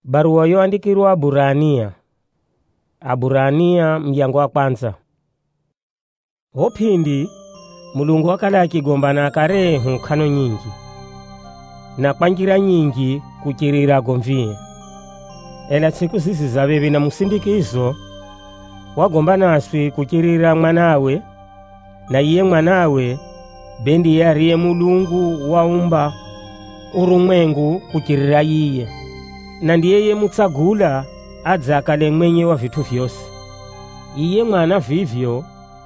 Barua yoandikirwa Aburania. Aburania myango wa kwanza. Hopindi Mulungu wakala akigombana akarehu khano nyingi na kwanjira nyingi kuchirira gomvie. Ela siku sisi zabebi na musindikizo wagombana aswi kuchirira mwanawe, na iye mwanawe bendi yariye Mulungu waumba urumwengu kuchirira iye, na ndiyeye mutsagula adzakale mwenye wa vitu vyose. Iye mwana vivyo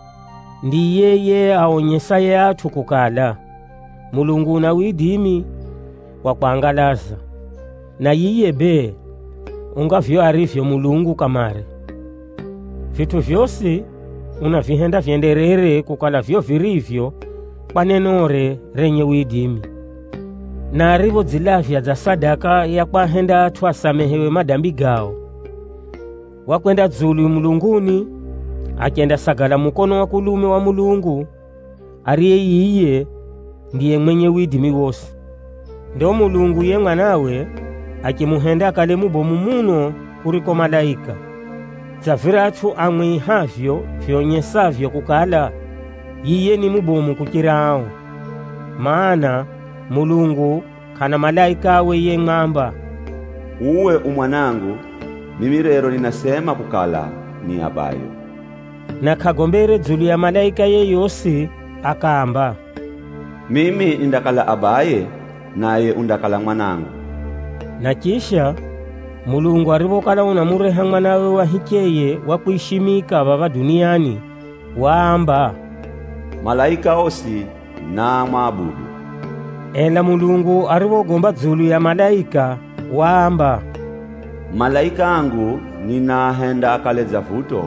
ndiyeye aonyesa yathu kukala Mulungu na widimi wa kuangalaza, na iye be ungavyo arivyo Mulungu kamare. Vitu vyose unavihenda vyenderere kukala vyo virivyo kwa nenore renye widimi, na arivo zilavya za sadaka ya kwahenda athu asamehewe madambi gao. Wakwenda dzulu mulunguni akenda sagala mukono wa kulume wa Mulungu, ariye iye ndiye mwenye widimi wose. Ndo Mulungu ye mwanawe akimuhenda akale mubomu muno kuliko malaika, zavirathu amwihavyo vyonyesavyo kukala iye ni mubomu kukirao. Maana Mulungu kana malaika awe ye ng'amba, uwe umwanangu, mimi rero ninasema kukala ni abayo. Na kagombere dzulu ya malaika ye yose akaamba, mimi indakala abaye naye undakala mwanangu. Na kisha Mulungu arivokala unamureha mwanawe wahikeye wa kuishimika baba duniani, waamba, malaika osi na maabudu. Ela Mulungu arivogomba dzulu ya malaika waamba, malaika angu ninahenda akaleza vuto,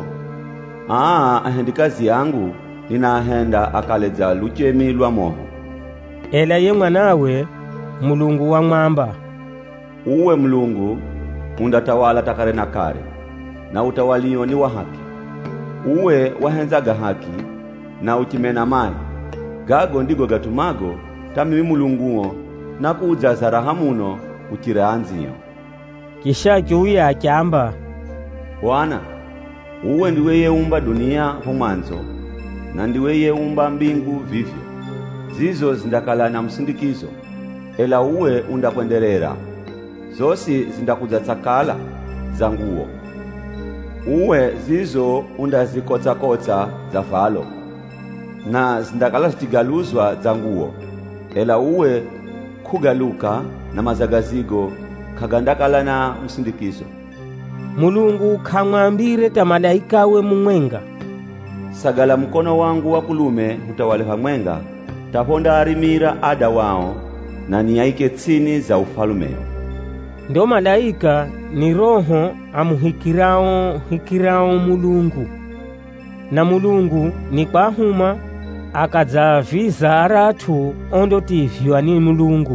ahendikazi yangu ninahenda akaleza luchemi lwa moho. Ela ye mwanawe Mulungu wamwamba, uwe Mulungu undatawala takare na kare, na utawaliyo ni wa haki. Uwe wahenzaga haki na uchimena mai, gago ndigo gatumago tamimi Mulunguo na kuudzaza raha muno kuchira anziyo. Kisha juya akyamba, Bwana, uwe ndiwe yeumba dunia humwanzo, na ndiwe yeumba mbingu vivyo. Zizo zindakala na msindikizo, ela uwe undakwenderera. Zosi zindakuzatsakala zanguo. Uwe zizo undazikotsa-kotsa za falo, na zindakala zitigaluzwa zanguo, ela uwe kugaluka na mazagazigo kagandakala na msindikizo. Mulungu kamwambire ta malaika we mumwenga, sagala mkono wangu wa kulume utawale hamwenga, taponda arimira ada wao na niyaike tsini za ufalumeo. Ndo malaika ni roho amuhikirao Mulungu, na Mulungu ni kwahuma akadzaviza aratu ondotivywa ni Mulungu.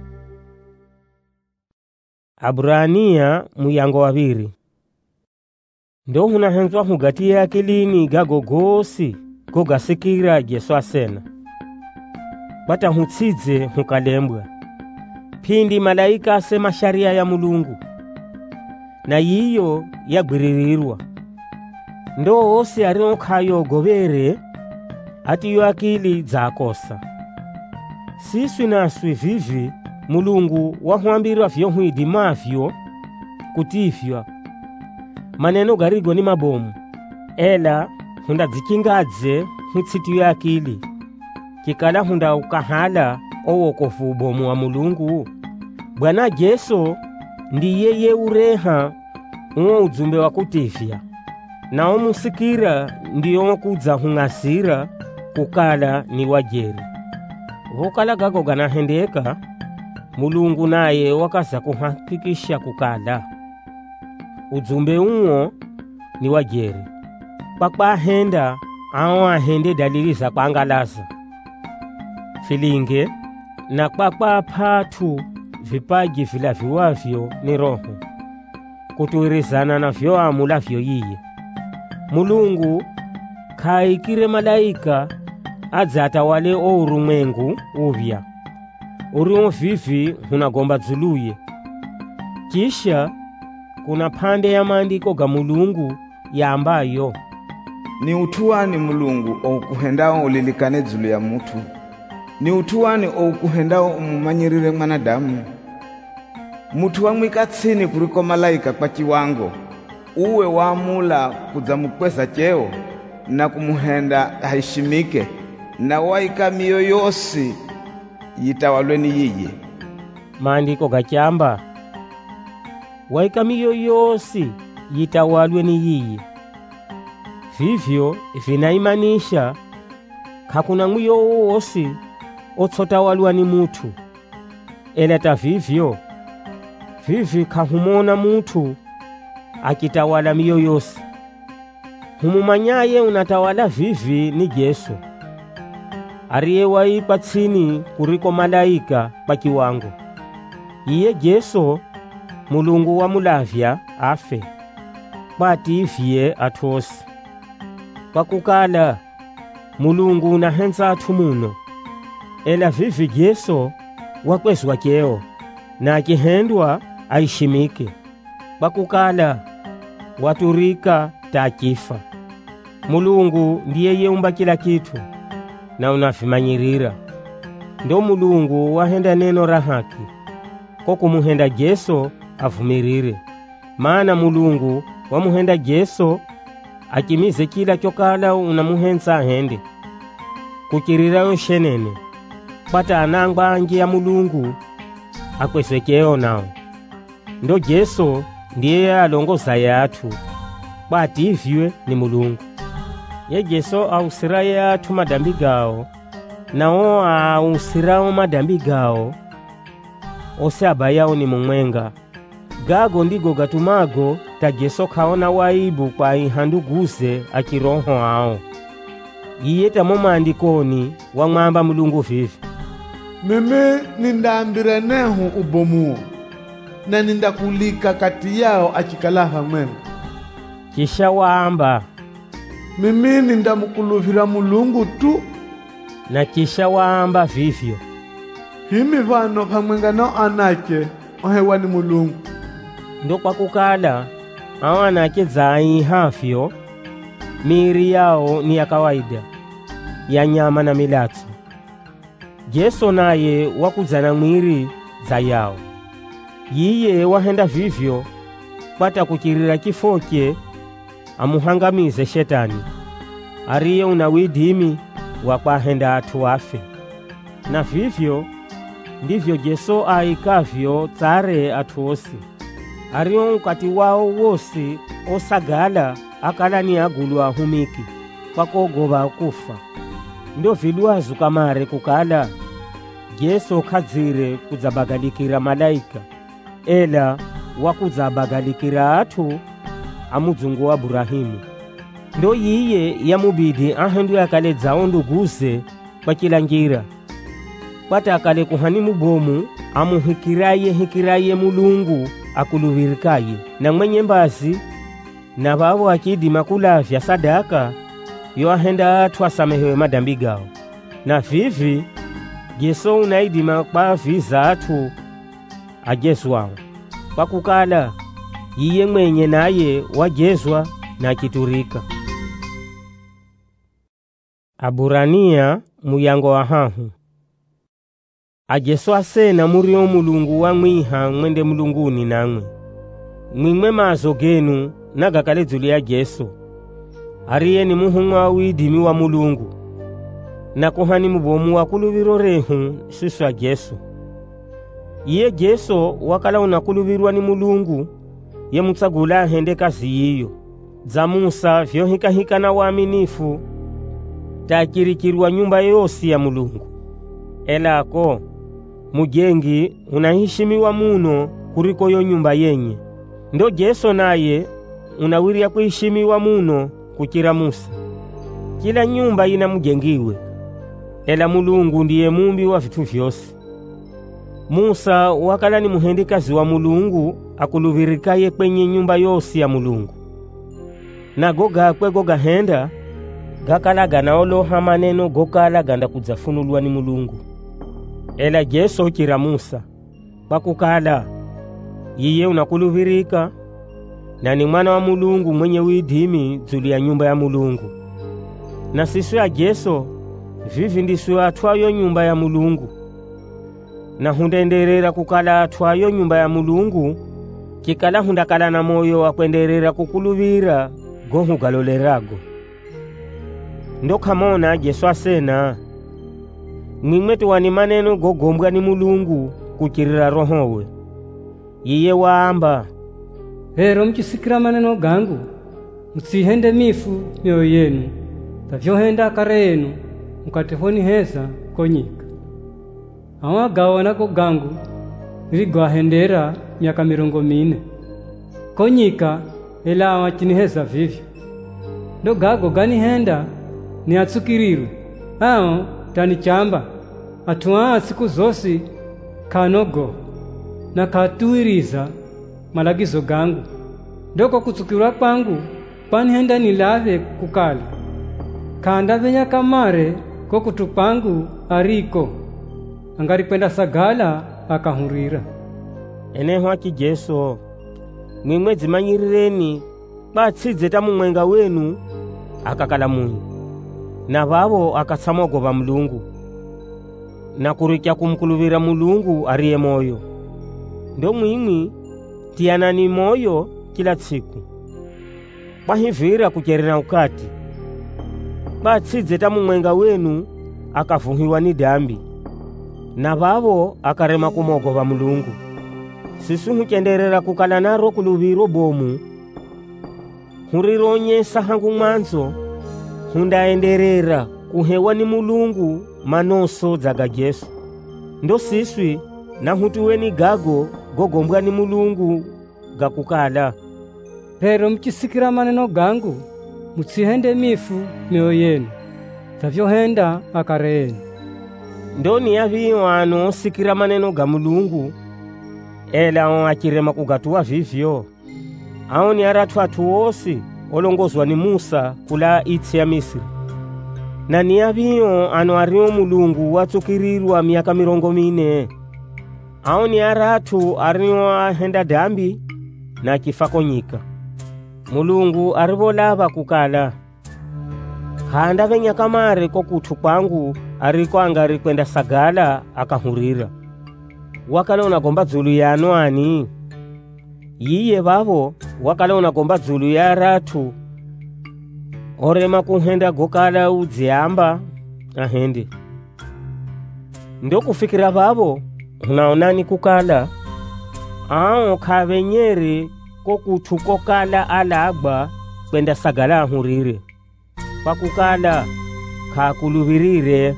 Aburania muyango waviri. Ndo hunahenzwa hugati ya akilini gago gosi gogasikira Jesu asena, bata hutsidze hukalembwa. Pindi malaika asema sharia ya Mulungu, na yiyo yagwiririrwa. Ndo ose arionkayo gobere atiyo akili zakosa. Siswi naswi vivi Mulungu wahuambirwa vyohuidimavyo kutifywa. Maneno garigo ni mabomu, ela hunda dzikingadze hutsitiyo akili, kikala hunda ukahala owokofu ubomu wa Mulungu. Bwana Jesu ndiye ye ureha uwo udzumbe wa kutifya, na omusikira ndiyo kudza hungasira kukala ni wajeri. Vokala gago ganahendeka, Mulungu naye wakaza kuhakikisha kukala udzumbe uwo ni wajeri, pakwahenda ao ahende dalili za kuangalaza filinge, na pakwaphathu vipaji vilaviwavyo ni roho kutuirizana na vyo amulavyo yiye. Mulungu khaikire malaika adzatawale o urumwengu uvya, uriwo vivi hunagomba dzuluye. Kisha kuna pande ya maandiko ga Mulungu ya ambayo ni utuwani Mulungu oukuhendao ulilikane zulu ya mutu, ni utuwani oukuhendao umumanyirire mwanadamu. Mutu wamwika tsini kuliko malaika kwa kiwango, uwe wamula kudzamukweza cheo na kumuhenda haishimike, na waika miyo yosi yitawalweni yiye. Maandiko gachamba waika miyo yosi yitawalweni yiye. Vivyo vinaimanisha kakuna mwiyo wosi otsotawalwa ni mutu, eleta vivyo vivi kahumona mutu akitawala miyo yosi. Humumanyaye unatawala vivi ni Yesu, ariye waikwa tsini kuriko malaika pa kiwango. Iye Yesu Mulungu wa mulavya afe pativye atosi. Pakukala Mulungu unahenza atu muno, ela vivi Yesu wakwezwa cheo na akihendwa aishimike. Pakukala waturika takifa. Mulungu ndiye yeumba kila kitu na unafimanyirira. Ndo Mulungu wahenda neno ra haki ko kumuhenda Yesu avumirire. Maana Mulungu wamuhenda Yesu akimize kila chokala unamuhenza ahende. Kukirira yoshenene pata anangwa anje ya Mulungu akweswekeo nao. Ndo Yesu ndiye alongoza yatu pativye ni Mulungu. Ye Yesu ausira yatu madambi gao, nao ausirao madambi gao ose abayao ni mumwenga. Gago ndigo gatumago ta Yesu kaona waibu kwa ihanduguze akiroho ao. Iye tamo maandikoni wamwamba Mulungu vivi, mimi nindambire nehu ubomuo na nindakulika kati yao achikalaha mwenga. Kisha waamba, mimi nindamukuluvira Mulungu tu. Na kisha waamba vivyo, himi vano pamwenga nao anake ohewa ni Mulungu. Ndo kwa kukala hao anake zai hafyo miri yao ni ya kawaida ya nyama na milatso. Yesu naye wakuzana mwiri za yao. Yiye wahenda vivyo pata kukirira kifoke amuhangamize shetani, ariye unawidimi wakwahenda atu wafe. Na vivyo ndivyo Yesu aikavyo tsare atu osi, ariyo nkati wao wosi osagala akala ni agulu ahumiki pakogoba kufa. Ndo vilwazu kamare kukala Yesu kadzire kudzabagalikira malaika, ela wakuzabagalikira atu amudzungu wa Abrahimu. Ndo yiye yamubidi ahendu akale dzao nduguze kwa kila ngira, pata akale kuhani mubomu amuhikiraye Mulungu akuluvirikaye, na mwenye mbazi na babo akidima kulavya sadaka yo ahenda atu asamehewe madambi gao. Na vivi Yesu unaidima kwa viza atu ajezwao, pakukala yiye mwenye naye wajezwa na kiturika. Aburania muyango wa hahu. Ajesu asena murio Mulungu wa mwiha mwende mulunguni namwe. Mwimwe mazo genu nagakale zuli ya Yesu, ariye ni muhumwa widimi wa Mulungu, na kuhani mubomu wa kuluviro rehu susu ya Yesu. Iye Yesu wakala unakulubirwa ni Mulungu, ye mutsagula ahende kazi yiyo za Musa vyohikahika na waaminifu takirikirwa nyumba yosi ya Mulungu. Elako mujengi unahishimiwa muno kuriko yo nyumba yenye. Ndo Yesu naye unawiria kuhishimiwa muno kukira Musa. Kila nyumba ina mujengiwe, ela Mulungu ndiye mumbi wa vitu vyose. Musa wakala ni muhendikazi wa Mulungu akuluvirikaye kwenye nyumba yosi ya Mulungu. Na goga kwe goga henda gakalaga na oloha maneno gokala ganda kudzafunulwa ni Mulungu. Ela Yesu kira Musa pakukala yiye unakuluvirika na ni mwana wa Mulungu mwenye widimi dzulu ya nyumba ya Mulungu. Na sisu ya Jesu vivi ndisu atwayo nyumba ya Mulungu, na hundenderera kukala atwayo nyumba ya Mulungu, kikala hundakala na moyo wa kwenderera kukuluvira gohu galolerago. Ndo kamona Jesu asena, mwimwe tuwani maneno gogombwa ni Mulungu kukirira rohowe. Iye waamba, rero mchisikira maneno gangu, msihende mifu mioyo yenu, tavyohenda kare yenu, mukatehoni heza konyika. Awagawa nako gangu, nirigwahendera miaka 40. Konyika ela awachiniheza vivyo. Ndo gago ganihenda ni atsukirirwe, ao tanichamba, atuaa siku zosi kanogo na katuiriza malagizo gangu. Ndoko kutsukirwa kwangu panihenda nilave kukala, kanda venya kamare ko kutupangu ariko, angaripenda sagala akahurira. Eneho aki Jesu, mwimwe zimanyirireni batsidze tamumwenga wenu akakala munyi, na vavo akatsamogova Mulungu, na kurikya kumkuluvira Mulungu ariye moyo. Ndo mwimwi tiyanani moyo kila tsiku, pahivira kucherera ukati, batsidze tamumwenga wenu akavuhiwa ni dambi, na vavo akarema kumogova Mulungu. Sisu huchenderera kukala naro kuluviro bomu, hurironyesa hangu mwanzo, hundaenderera kuhewa ni Mulungu manoso dzaga Jesu. Ndo siswi na hutuweni gago gogombwa ni Mulungu gakukala. Rero mchisikira maneno gangu, mutsihende mifu mioyo yenu, tavyohenda akare yenu. Ndo ni aviyo ano sikira maneno ga Mulungu, ela on akirema kugatuwa vivyo. Ao ni aratu atu osi olongozwa ni Musa kula itsi ya Misiri. Na ni aviyo ano ario Mulungu watsukirirwa miaka 40. Ao ni aratu ario ahenda dambi na kifako nyika. Mulungu arivolava kukala, handa venya kamare ko kutu kwangu ariko angari kwenda sagala akahurira. Wakale unagomba dzulu ya anwani, yiye vavo wakale unagomba dzulu ya aratu orema kuhenda gokala udziamba ahende. Ndo kufikira vavo unaonani kukala ao kavenyeri ko kutu kokala alagba kwenda sagala ahurire, pakukala kakuluvirire.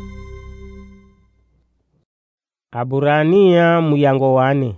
Aburania muyango 4.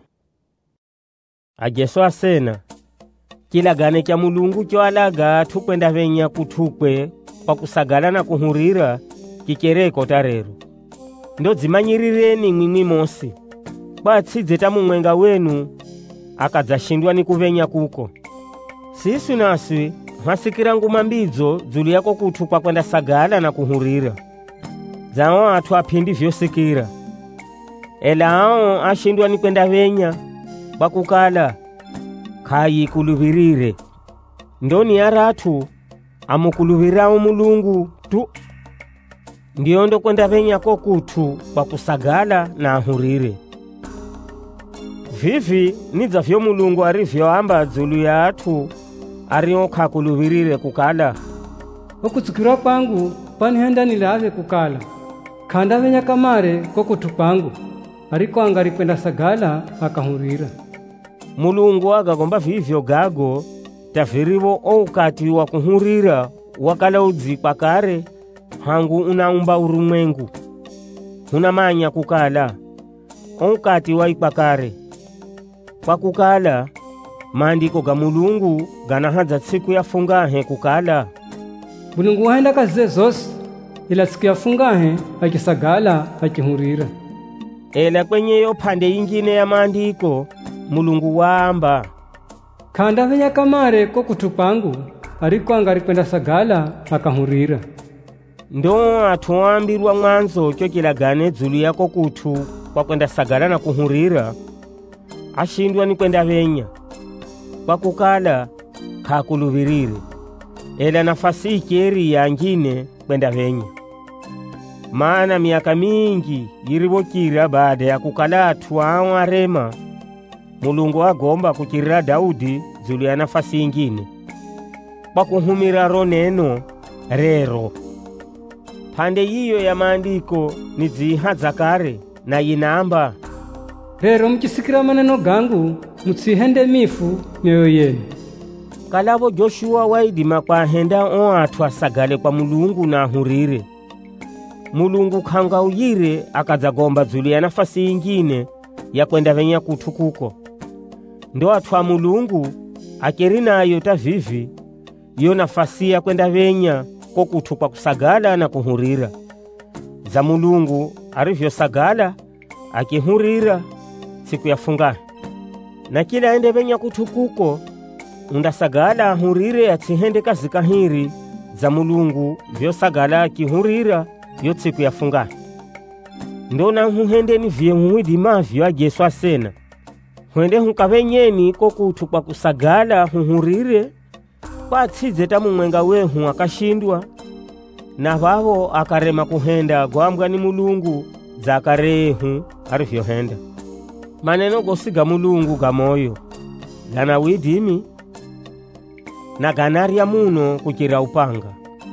Ajesu asena, kila gane kya Mulungu cho alaga tukwenda venya kutukwe pakusagala na kuhurira kikereko tarero. Ndo zimanyirireni mwimwi mosi, batsidze tamumwenga wenu akadzashindwa ni kuvenya kuko. Sisu naswi hasikira nguma mbidzo dzulu yako kutukwa kwenda sagala na kuhurira, zao atu apindi vyosikira. Ela ao ashindwa ni kwenda venya bakukala kayi kuluvirire. Ndoni aratu amukuluvirao Mulungu tu, ndiyo ndo kwenda venya ko kutu bakusagala na ahurire. Vivi nidza vyo Mulungu arivyo amba dzulu ya atu ario kakuluvirire kukala, okutsukirwa kwangu panihenda nilave kukala, kanda venya kamare ko kutu kwangu ariko angaripenda sagala akahurira. Mulungu agagomba vivyo gago tavirivo oukati wa kuhurira wakala udzikwa kare hangu unaumba urumwengu. Hunamanya kukala oukati waikwa kare, kwa kukala maandiko ga Mulungu ganahadza tsiku yafungahe kukala, Mulungu wahenda kazi zosi ila siku yafungahe akisagala akihurira. Ela kwenye yo pande ingine ya maandiko Mulungu waamba, kanda venya kamare ko kutupangu ariko angaripenda sagala akahurira. Ndo atuambirwa mwanzo cho kilagane dzulu yako kutu kwa kwenda sagala na kuhurira ashindwa ni kwenda venya, kwa kukala khakuluvirire, ela nafasi ikeri yangine kwenda venye. Maana miaka mingi yirivokira baada ya kukala atu arema, Mulungu agomba kukirira Daudi zulu ya nafasi ingine, kwa kuhumira roneno rero. Pande yiyo ya maandiko ni ziha zakare na yinamba, rero mkisikira maneno gangu mutsihende mifu mioyo yenu. Kalavo Joshua waidima kwa henda atu asagale kwa Mulungu na hurire, Mulungu khangauyire akadzagomba zulu ya nafasi ingine ya kwenda venya kutukuko. Ndo atu a Mulungu akeri nayo tavivi yo nafasi ya kwenda venya ko kutukwa kusagala na kuhurira. Za Mulungu arivyo sagala akihurira siku ya funga. Na kila ende venya kutukuko undasagala ahurire atihende kazi kahiri za Mulungu vyo sagala akihurira yo siku ya funga. Ndona huhende ni vye huidima vyo ajesu asena. Huende hukavenyeni ko kutukwa kusagala huhurire kwa tsize tamu mwenga wehu akashindwa, na vavo akarema kuhenda gwambwa ni Mulungu za akarehu arivyo henda. Maneno gosiga Mulungu gamoyo gana widimi na ganarya muno kukira upanga.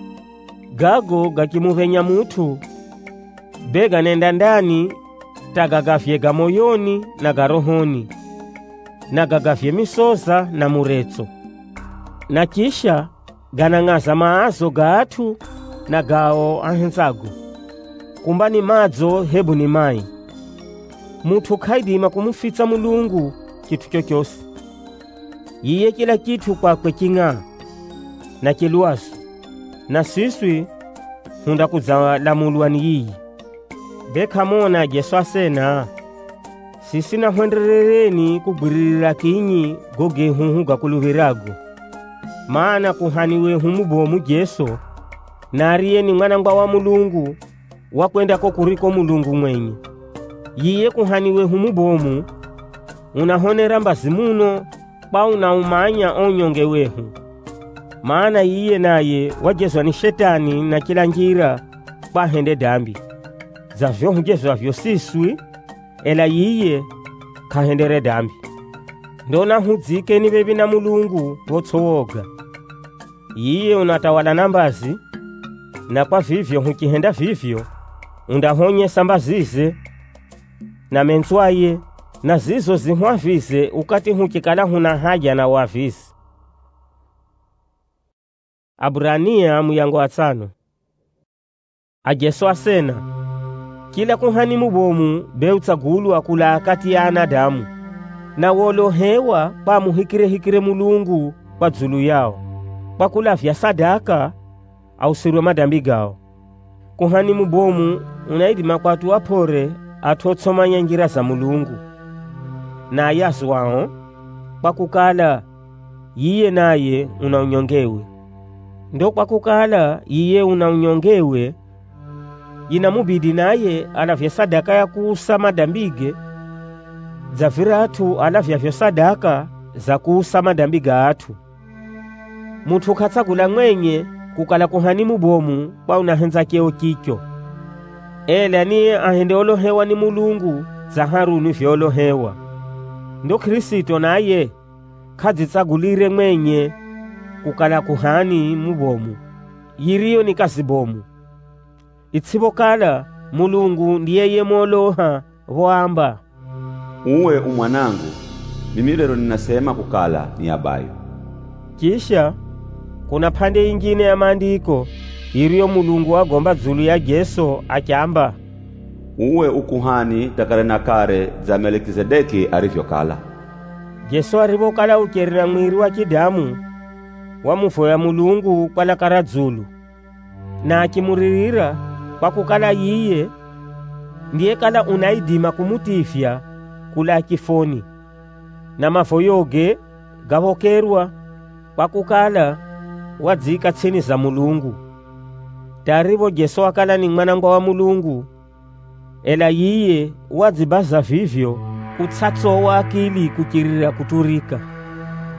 Gago gakimuvenya mutu bega nenda ndani tagagafye gamoyoni na garohoni na gagafye misoza na muretso, na kisha ganang'aza maazo gaatu na gao ahenzago. Kumbani madzo hebu ni mai. Mutu kaidima kumufitsa Mulungu kitu chochosi. Yiye kila kitu kwakwe king'a na kiluasu, na siswi hunda kuzalamulwa ni yiyi. Bekamona Jesu asena, sisi na hwenderereni kubwiririra kinyi goge huhu gakuluvirago. Maana kuhaniwe humubomu Jesu, nariye ni mwanangwa wa Mulungu wakwenda ko kuriko Mulungu mwenye. Yiye kuhaniwe humubomu unahonera mbazi muno kwa unaumanya onyonge wehu. Maana yiye naye wajezwa ni shetani na kila njira kwa hende dambi. Zavyo hujezwa vyo siswi, ela yiye kahendere dambi. Ndona huzike ni bebi na Mulungu wotsowoga. Yiye unatawala nambazi, na kwa vivyo hukihenda vivyo undahonye sambazize na menzwaye na zizo zimwavize ukati hukikala huna haja na wavisi. Abrania muyango wa 5. Ajesu asena, kila kuhani mubomu beutsagulwa kula akati ya anadamu, na wolo hewa pa muhikire Mulungu kwa zulu yao, kwa kulavya sadaka au sirwe madambi gao. Kuhani mubomu unaidima kwa atu apore atotsomanya njira za Mulungu, na yasu wao kwa kukala yiye naye unaunyongewe. Ndo kwa kukala yiye unaunyongewe, inamubidi naye alavya sadaka ya kuusa madambige za viratu alavya vyo sadaka za kuusa madambiga atu. Mutu katsagula mwenye kukala kuhani mubomu kwa unahenza keo kikyo, ela ni ahende olohewa ni Mulungu za Haruni vyo olohewa. Ndo Kristo naye kadzitsagulire mwenye kukala kuhani mubomu, yiriyo ni kazibomu. Itsibo kala Mulungu ndiyeye moloha wamba, uwe umwanangu, mimi lero ninasema kukala ni abayo. Kisha kuna pande ingine ya maandiko iriyo Mulungu agomba zulu ya Jesu akyamba, uwe ukuhani takare na kare za Melkizedeki arivyo kala. Jesu arivo kala ukerira mwiri wa kidamu wa mufo ya Mulungu kwa lakara zulu, na akimuririra kwa kukala yiye ndiye kala unaidima kumutifya kula kifoni, na mafo yoge gavokerwa kwa kukala wadzika tsini za Mulungu. Tarivo Jesu akala ni mwanangwa wa Mulungu, ela yiye wadzibaza vivyo kutsatso wa akili kukirira kuturika.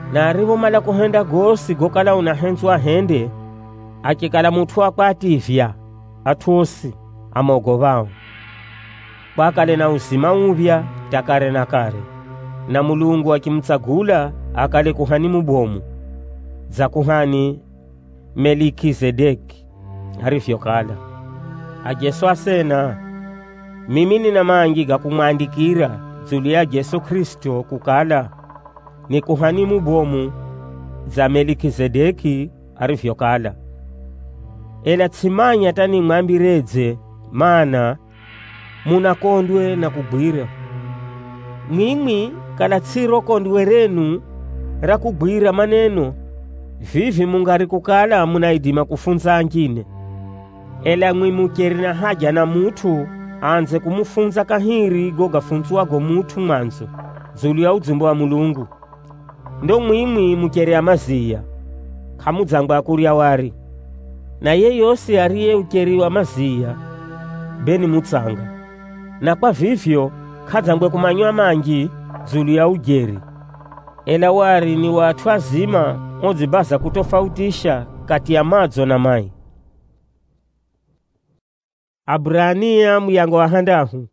na arivomala kuhenda gosi gokala unahenzwa hende, akikala muthu akwativya athusi amogovawo. Kwakale na uzima upya takare na kare, na Mulungu akimtsagula akale kuhani mubomu za kuhani Melikizedeki arivyokala. Ajesu asena, mimi nina mangi gakumwandikira dzulu ya Yesu Kristo kukala ni kuhani mubomu za Melikizedeki arivyokala. Ela tsimanya tani mwambiredze, mana munakondwe na kugwira. Mwimwi kala tsiro kondwe renu ra kugwira maneno, vivi mungari kukala munaidima kufunza angine. Ela mwimukeri na haja na mutu anze kumufunza kahiri gogafunzwago mutu mwanzo dzulu ya udzimbo wa Mulungu. Ndo mwimwi mukeri amaziya khamudzangwa akurya wari, na ye yose ariye ukeri wa maziya beni mutsanga, na kwa vivyo khadzangwe kumanywa mangi dzulu ya ujeri. Ela wari ni watu azima odzibaza kutofautisha kati ya madzo na mai. Abrania muyango wa handahu.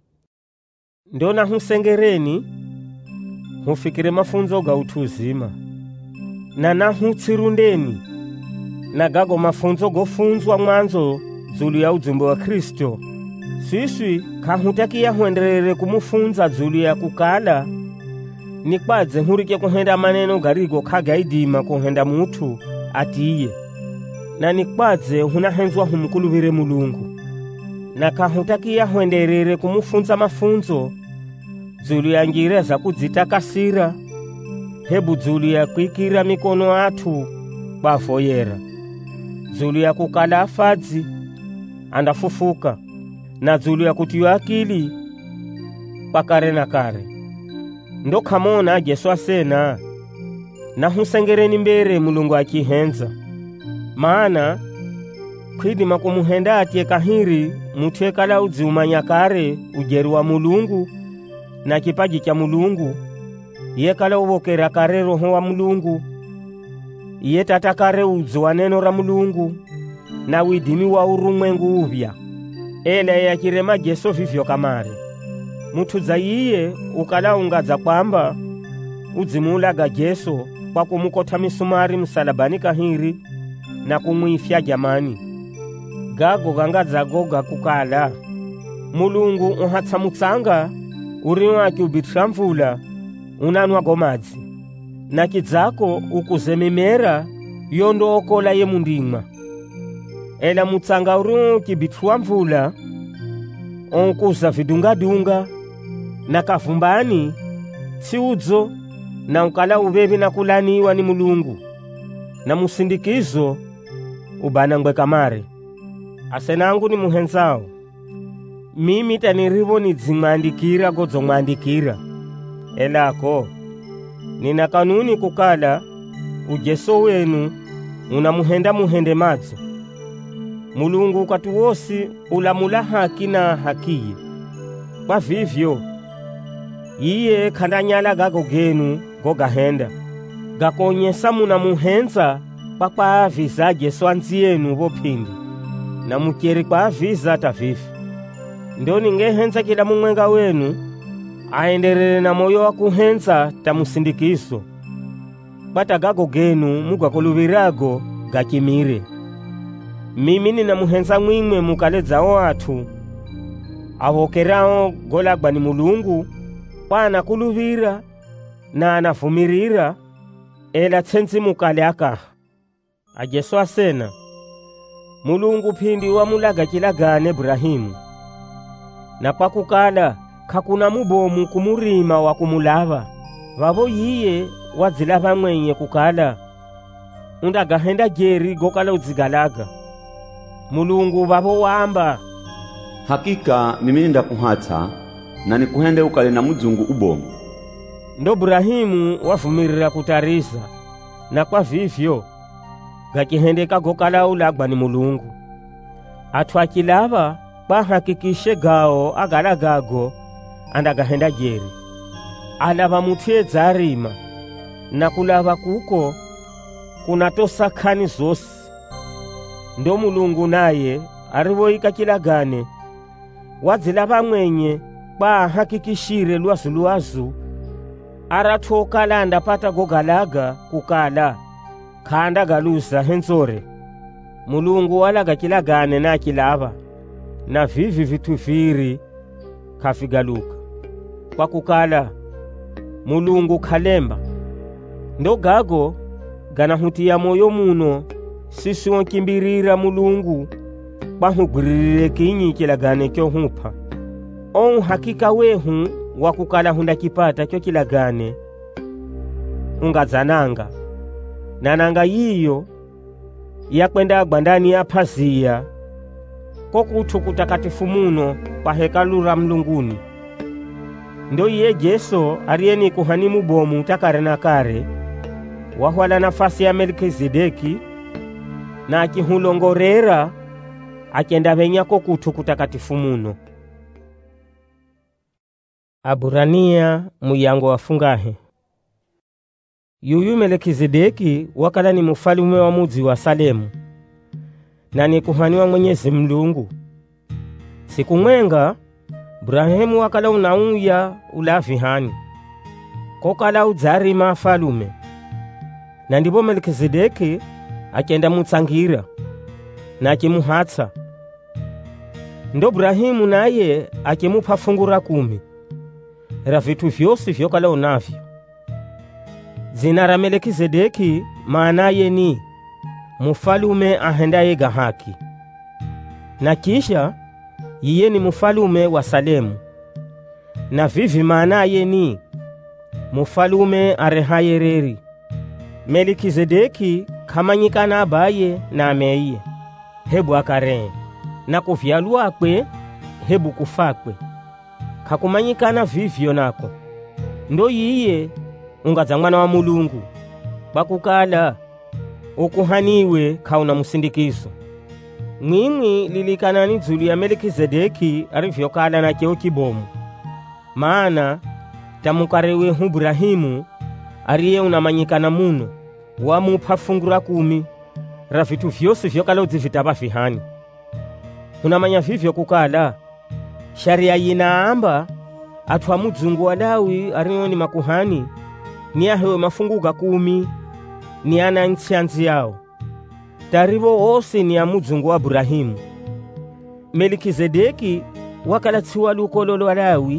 Ndona husengereni hufikire mafunzo ga utu uzima, na nahu tsirundeni na gago mafunzo gofunzwa mwanzo dzulu ya udzimbo wa Kristo. Siswi kahutakia huenderere kumufunza dzulu ya kukala nikwadze hurike kuhenda maneno garigo khagaidima kuhenda mutu atiye, na nikwadze hunahenzwa humukuluvire Mulungu. Na kahutakia huenderere kumufunza mafunzo dzulu ya njira za kudzitakasira, hebu dzulu ya kwikira mikono athu bafoyera, dzulu ya kukala afadzi andafufuka, na dzulu ya kutiwa akili pakare na kare. Ndo khamona Jesu asena, na husengereni mbere Mulungu akihenza, maana khwidima kumuhenda atiye kahiri muthu ekala udziumanya kare ujeri wa Mulungu na kipaji cha Mulungu, iye kala uvokera kare Roho wa Mulungu, iye tata kare udzo wa neno ra Mulungu na widimi wa urumwengu upya. Ela yakirema Jesu vivyo kamare muthu za iye ukala ungadza kwamba udzimulaga Jesu kwa kumukotha misumari msalabani kahiri na kumwifya jamani. Gago gangadzago gakukala Mulungu uhatsa mutsanga uri wake ubitira mvula unanwago madzi, na kidzako ukuzememera yondookola ye mundimwa. Ela mutsanga uri ukibitwa mvula onkuza vidungadunga na kavumbani tsiudzo na ukala uvevi na kulaniwa ni Mulungu, na musindikizo ubanangwe kamare. Asenangu ni muhenzao, mimi tanirivo nidzimwandikira godzomwandikira. Elako nina kanuni kukala ujeso wenu unamuhenda muhende madzo. Mulungu katu wosi ulamula haki na hakiye. Kwa vivyo iye khandanyala gago genu gogahenda gakonyesa munamuhenza kwa aviza Jesu anzi yenu vopindi, na mukeri kwa aviza tavivi. Ndo ningehenza kila mumwenga wenu aenderere na moyo wa kuhenza tamusindikizo, bata gago genu mugakuluvirago gakimire. Mimi ninamuhenza mwimwe mukaledzao athu avokerao golagwa ni Mulungu kwa anakuluvira na anavumirira, ela tsenzi mukale akaha. Ajesu asena, Mulungu pindi wamulaga kilagane Ibrahimu, na kwa kukala kakuna mubomu kumurima wa kumulava, vavo yiye wadzilava mwenye kukala undagahenda jeri gokala udzigalaga. Mulungu vavo wamba, hakika mimi ndakuhatsa na nikuhende ukale na mudzungu ubomu. Ndo Ibrahimu wavumirira kutariza, na kwa vivyo gakihendeka gokala ulagwa ni Mulungu. Athu akilava bahakikishe gao agalagago andagahenda jeri. Alava muthu edza arima, na kulava kuko kunatosa khani zosi. Ndo Mulungu naye arivoika kilagane wadzilava mwenye kwa ahakikishire lwazu arathoka landa pata gogalaga kukala khanda galuza henzore. Mulungu walaga kilagane na kilava na vivi vitu viri kafigaluka kwa kukala Mulungu khalemba. Ndo gago ganahutiya moyo muno sisi wonkimbirira Mulungu bahugwirire kinyi kilagane kyo hupa on hakika wehu wakukala hunda kipata kyo kilagane ungazananga nananga yiyo yakwenda agwandani ya pazia kokutu kutakatifu muno kwa hekalu la Mlunguni. Ndo iye Jesu arieni kuhani mubomu takare na kare wahwala nafasi ya Melkizedeki na akihulongorera akenda venya kokutu kutakatifu muno. Aburania muyango wafungahe. Yuyu Melkizedeki wakala ni mufalume wa mudzi wa Salemu na ni kuhani wa Mwenyezi Mlungu. Siku mwenga Ibrahimu wakala unauya ulafihani kokala udzari mafalume na ndipo Melkizedeki akenda mutsangira na akimuhatsa. Ndo Ibrahimu naye akimupa fungu la 10 ra vitu vyosi vyokala unavyo. Zina ra Melkizedeki maanaye ni mufalume ahendaye gahaki, na kisha yiye ni mufalume wa Salemu, na vivi maanaye ni mufalume arehayereri. Melkizedeki kamanyikana abaye na ameiye hebu akaree na kuvyalwakwe hebu kufakwe kakumanyikana vivyo nako. Ndo yiye ungadza mwana wa Mulungu bakukala ukuhaniwe kauna musindikizo. Mwimwi lilikanani dzulu ya Melkizedeki arivyokala na cheo kibomu, maana tamukarewe Ibrahimu ariye unamanyikana muno wamupa fungu la 10 ra vitu vyosi vyokala udzivitava vihani. Unamanya vivyo kukala sharia yinaamba atwa mudzungu wa Lawi ariyo ni makuhani ni ahewe mafungu ga 10 ni ana ntsianzi yao tarivo ose ni ya mudzungu wa Ibrahimu. Melkizedeki wakala tsiwa lukololo wa Lawi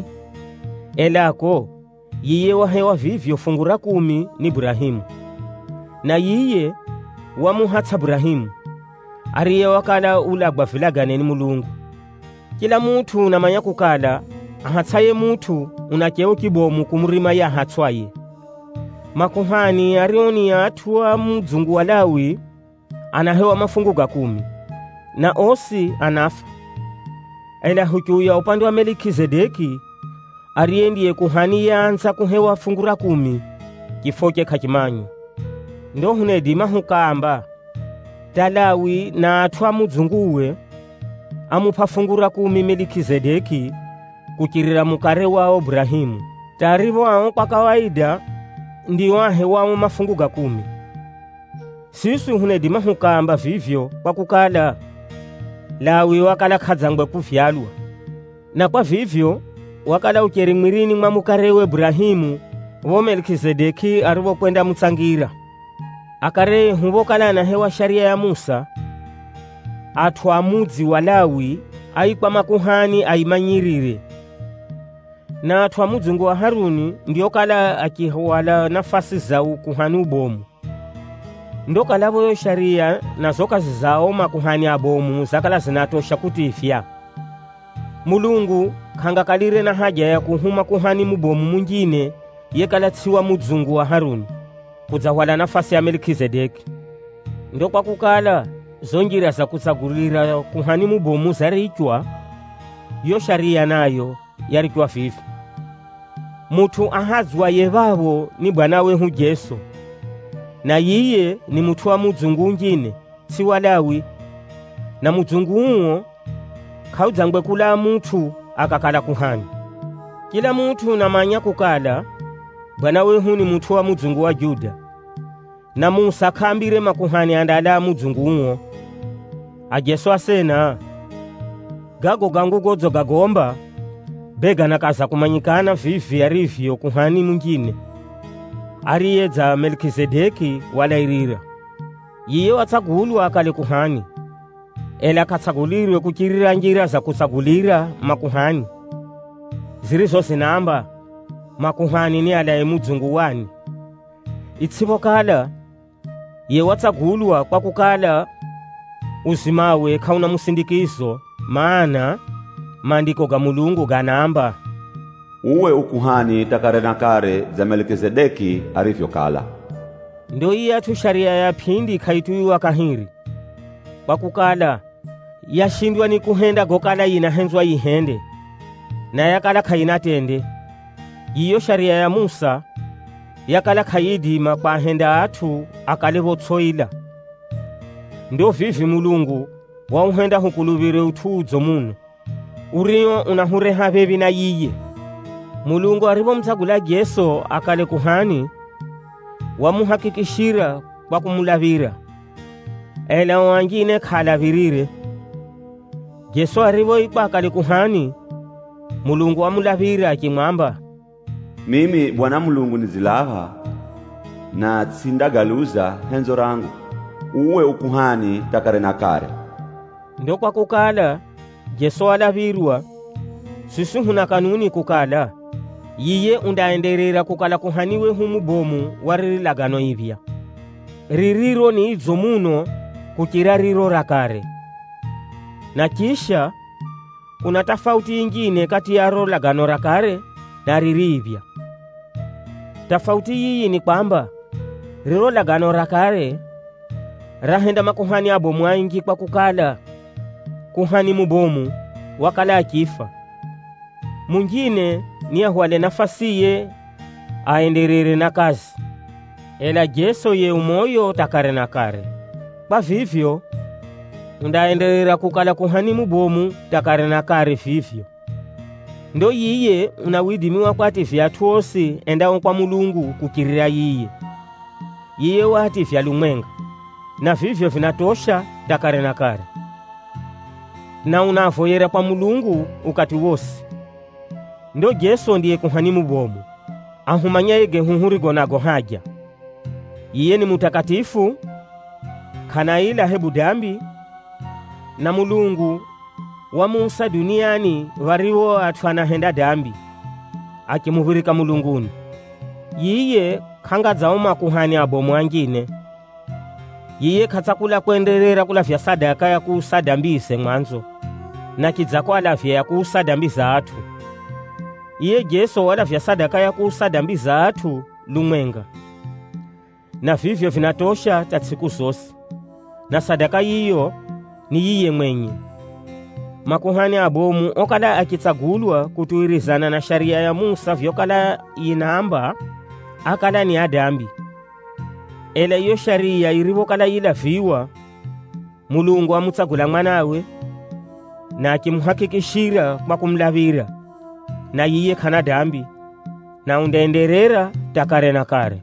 elako yiye wahewa vivyo fungu la 10 ni Ibrahimu, na yiye wamuhatsa Ibrahimu ariye wakala ulagwa vilagane ni Mulungu. Kila mutu unamanya kukala ahatsaye mutu unacheo kibomu kumurima ya hatswaye. Makuhani arioni ya atua mudzungu wa Lawi anahewa mafungu ga 10 na osi anafa. Ela hukuya upande wa Melkizedeki ariendiye kuhani yanza kuhewa fungu la 10 kifoke kakimanyu. Ndo hunedima hukamba Talawi na atwa mudzunguwe amupa fungu la 10 Melkizedeki kukirira mukare wao Ibrahimu. Tarivo wao kwa kawaida ndiyo ahewa mafungu ga 10. Sisi hunedima hukamba vivyo kwa kukala Lawi wakala khadzangwe kuvyalwa, na kwa vivyo wakala ukeri mwirini mwa mukarewe Ibrahimu wo Melkizedeki arivo kwenda mutsangira. Akare huvokala na hewa sharia ya Musa atwa mudzi wa Lawi aikwa makuhani aimanyirire, na atwa mudzungu wa Haruni ndiyo kala akihwala nafasi za ukuhani ubomu. Ndo kalavo sharia na zokazi zao makuhani abomu zakala zinatosha kutifya. Mulungu kangakalire na haja ya kuhuma kuhani mubomu mwingine yekala tsiwa mudzungu wa Haruni kudzahwala nafasi ya Melkizedeki. Ndo kwa kukala zonjira za kutsagulira kuhani mubomu zarichwa, yo sharia nayo yarichwa vivi. Mutu ahazwa yevavo ni Bwana wehu Jesu, na yiye ni mutu wa mudzungu ngine si wa Lawi, na mudzungu uwo khaudzangwe kula mutu akakala kuhani. Kila mutu namanya kukala Bwana wehu ni mutu wa mudzungu wa Juda, na Musa khambire makuhani andala mudzungu uwo. Ajesu asena, gago gangu godzo gagomba, bega nakaza kumanyikana vivi arivyo kuhani mwingine, ariyedza Melkizedeki walairira. Yiye watsagulwa akale kuhani, ela katsagulirwe kuchirira njira za kutsagulira makuhani. Zirizo sinamba, makuhani ni alaye mudzungu wani. Itsipo kala, ye watsagulwa kwa kukala uzimawe kauna musindikizo, maana maandiko ga Mulungu ganamba, uwe ukuhani takare na kare za Melkizedeki arivyo kala. Ndo iyatu sharia ya pindi kaituiwa kahiri, kwa kukala yashindwa ni kuhenda gokala yinahenzwa yihende, na yakala kayinatende. Iyo sharia ya Musa yakala kayidima kwa henda atu akale botsoila. Ndo vivi Mulungu wauhenda hukulubire utudzo muno, uriyo unahureha bebi na yiye. Mulungu aribo mtsagula Yesu akale kuhani, wamuhakikishira kwa kumulavira, ela wangine khalavirire. Yesu aribo ikwa akale kuhani, Mulungu wamulavira akimwamba, mimi Bwana Mulungu nizilava na tsindagaluza henzo rangu, uwe ukuhani takare na kare. Ndo kwa kukala Yesu alavirwa, sisi huna kanuni kukala yiye undaenderera kukala kuhaniwe humubomu warilagano ivya. Ririro ni idzo muno kukira riro rakare. Na kisha kuna tafauti ingine kati ya ro lagano rakare na ririvya. Tafauti hii ni kwamba riro lagano rakare rahenda makuhani abomu aingi kwa kukala kuhani mubomu wakala akifa, mungine ni ahwale nafasiye aenderere na kazi, ela Yesu ye umoyo takare na kare. Kwa vivyo undaenderera kukala kuhani mubomu takare na kare vivyo. Ndo yiye unawidimiwa kwati vyatuosi endao kwa Mulungu kukirira yiye. Yiye wati vya lumwenga, na vivyo vinatosha takare na kare. Na unavoyera kwa Mulungu ukati wosi. Ndo Yesu ndiye kuhani mubomu, ahumanyaye huhurigo nago haja. Yiye ni mutakatifu, kanaila hebu dambi, na Mulungu wa Musa duniani wariwo atwanahenda dambi, akimuhurika mulunguni. Yiye kangadzao makuhani abomu angine. Yiye katsakula kuenderera kulavya sadaka ya kusadambise mwanzo, na kidzako alavya ya kusadambiza atu. Iye Yesu walavya sadaka ya kusadambiza atu lumwenga, na vivyo vinatosha tatsiku zosi, na sadaka yiyo ni yiye mwenye. Makuhani abomu okala akitsagulwa kutuirizana na sharia ya Musa vyokala inamba akala ni adambi. Ela iyo sharia irivokala ilaviwa, Mulungu amutsagula mwanawe na akimuhakikishira kwa kumlavira, na yiye kana dambi, na undaenderera takare na kare.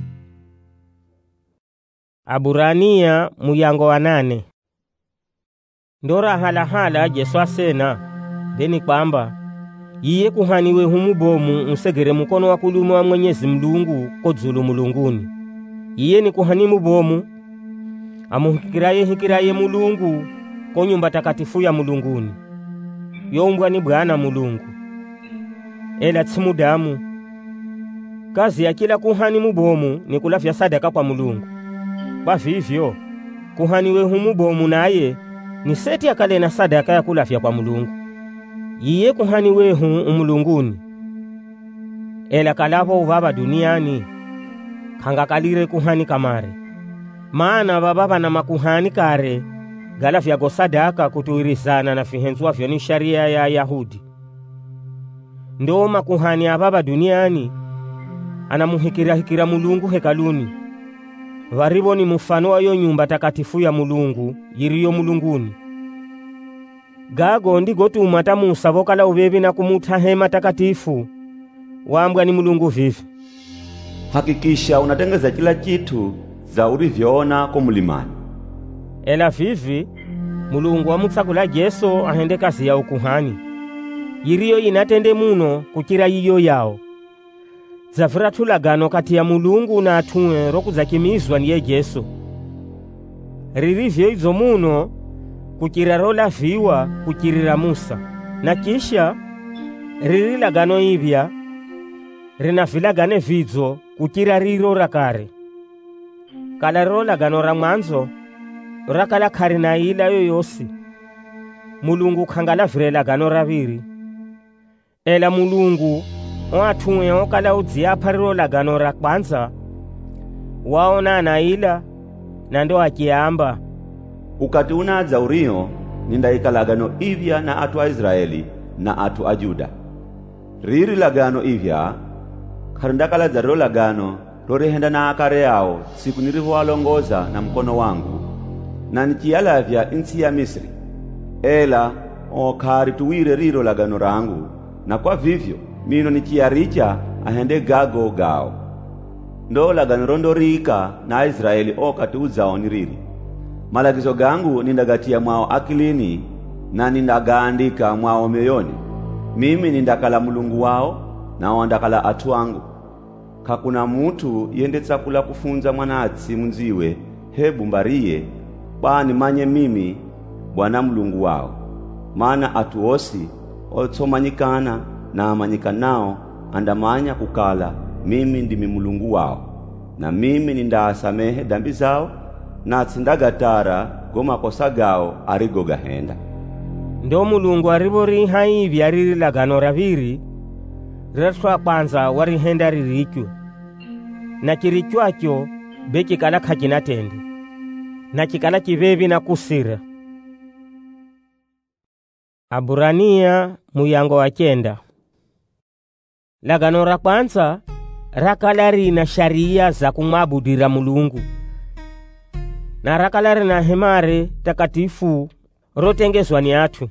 Aburania muyango wa 8. Ndora hala Yesu asena, deni kwamba yiye kuhaniwe humubomu usegere mukono wa kulume wa Mwenyezi Mulungu kodzulu mulunguni. Yiye ni kuhani mubomu amuhikiraye Mulungu ko nyumba takatifu ya mulunguni, yombwa ni Bwana Mulungu, ela tsimudamu. Kazi ya kila kuhani mubomu ni kulavya sadaka kwa Mulungu. Kwa vivyo kuhaniwe humubomu naye ni seti akale na sadaka ya kulavya kwa Mulungu. Yiye kuhani wehu umulunguni, ela kalavo ubaba duniani kangakalire kuhani kamare, maana bababa na makuhani kare galavyago sadaka kutuirizana na vihenzwa vyo ni sharia ya Yahudi. Ndo makuhani ababa duniani anamuhikira Mulungu hekaluni, waribo ni mufano wa yo nyumba takatifu ya Mulungu yiriyo mulunguni. Gago ndigo tumata Musa vokala ubebi na kumuta hema takatifu wambwa ni Mulungu vivi. hakikisha unatengeza kila kitu za ulivyoona ko mulimani. Ela vivi Mulungu wamutsakula Yesu ahende kazi ya ukuhani yiriyo inatende muno kukira yiyo yao. Zavira tulagano kati ya Mulungu na atue rokuzakimizwa niye Yesu. Ririvyo izo muno kukira rola viwa kukirira Musa. Na kisha riri lagano ivya rinavilagane vidzo kukira riro rakare. Kala riro lagano ra mwanzo rakala khari na ila yoyosi. Mulungu khangala vire lagano raviri. Ela Mulungu oatue okala udziapha riro lagano ra kwanza waona na ila na ndo akiamba, ukati unadza uriyo nindaika lagano ivya na atu a Israeli na atu a Juda. Riri lagano ivya khari ndakala riro lagano rorihenda na akare yao siku nilivowalongoza na mkono wangu na nikiyalavya insi ya Misri. Ela okhari tuwire riro lagano rangu, na kwa vivyo mino nikiyaricha ahende gago gao. Ndo lagano rondorika na Israeli okati udzao niriri. Malagizo gangu nindagatia mwao akilini na nindagaandika mwao mioyoni. Mimi nindakala Mulungu wao na wandakala atu wangu. Kakuna mutu yende tsakula kufunza mwanatsi munziwe hebu mbariye bani manye mimi Bwana Mulungu wao. Mana atu osi otsomanyikana na amanyikanao andamanya kukala mimi ndimi Mulungu wao, na mimi nindasamehe dambi zao na tsindagatara gomakosa gao arigo gahenda. Ndo Mulungu arivoriha ivi ariri lagano raviri ratwa kwanza warihenda ririkyo na kirichwakyo bekikala khakinatende na kikala kivevi na kusira. Aburania muyango wa 9. Lagano ra kwanza rakala rina sharia za kumwabudira Mulungu na rakala rina hemare takatifu rotengezwa ni atu.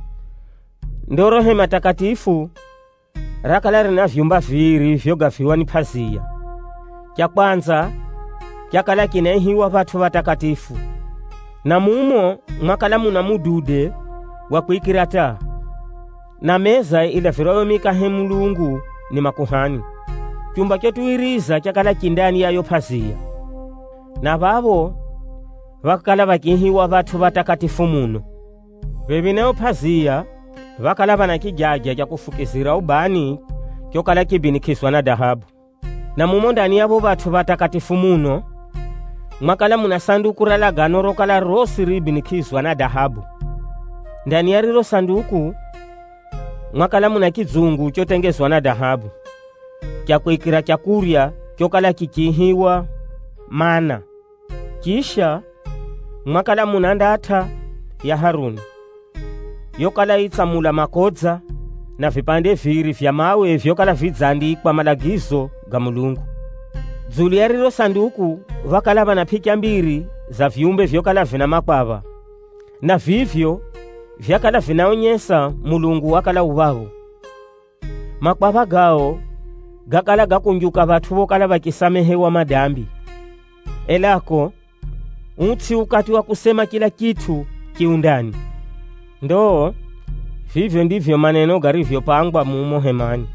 Ndoro hema takatifu rakala rina vyumba viri vyogafiwa ni pazia. Kya kwanza kyakala kinehiwa vatu vatakatifu, na mumo mwakala muna mudude wa kuikirata, na meza ila viroyo mikahe Mulungu ni makuhani. Chumba kyotuiriza kyakala kindani yayo pazia, na vavo vakala vakihiwa vatu vatakatifu muno. Vevineo pazia vakala vana kijaja kya kufukizira ubani kyokala kibinikiswa na dahabu, na mumo ndani yavo vatu vatakatifu muno mwakala muna sanduku ra lagano rokala rosi ribinikizwa na dahabu. Ndani ya riro sanduku mwakala muna kizungu chotengezwa na dahabu kya kuikira chakurya kyokala kikihiwa mana. Kisha mwakala muna ndatha ya Haruni yokala itsamula makodza na vipande viri vya mawe vyokala vidzandikwa malagizo ga Mulungu. Dzulu ya riro sanduku vakala vana phikya mbiri za viumbe vyokala vina makwava, na vivyo vyakala vinaonyesa Mulungu wakala uvahu. Makwava gao gakala gakunjuka vatu vokala vakisamehewa madambi. Elako utsi ukati wa kusema kila kitu kiundani. Ndo vivyo ndivyo maneno garivyo pangwa mumo hemani.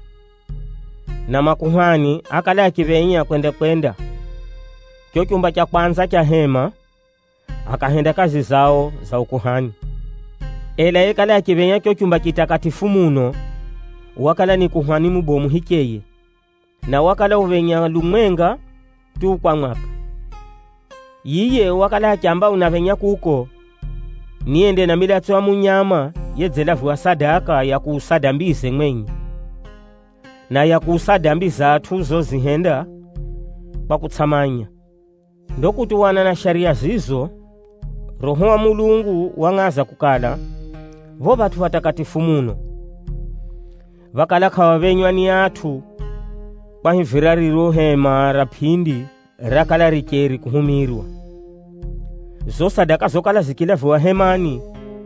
Na makuhani akala akivenya kwenda kyo chumba cha kwanza cha hema akahenda kazi zao za ukuhani. Ela ekala akivenya kyo chumba kitakatifu muno wakala ni kuhani mubomu hikeye, na wakala uvenya lumwenga tu kwa mwaka. Yiye wakala achamba unavenya kuko niende na milatso wa munyama yedzelavu wa sadaka ya kusadambise mwenye na ya kusadambiza atu zozihenda pa kutsamanya. Ndokuti wana na sharia zizo Roho wa Mulungu wang'aza kukala vo vatu vatakatifu muno vakala khawavenywa ni atu kwa hivira riro hema ra phindi rakala rikeri kuhumirwa. Zo sadaka zokala zikilaviwa hemani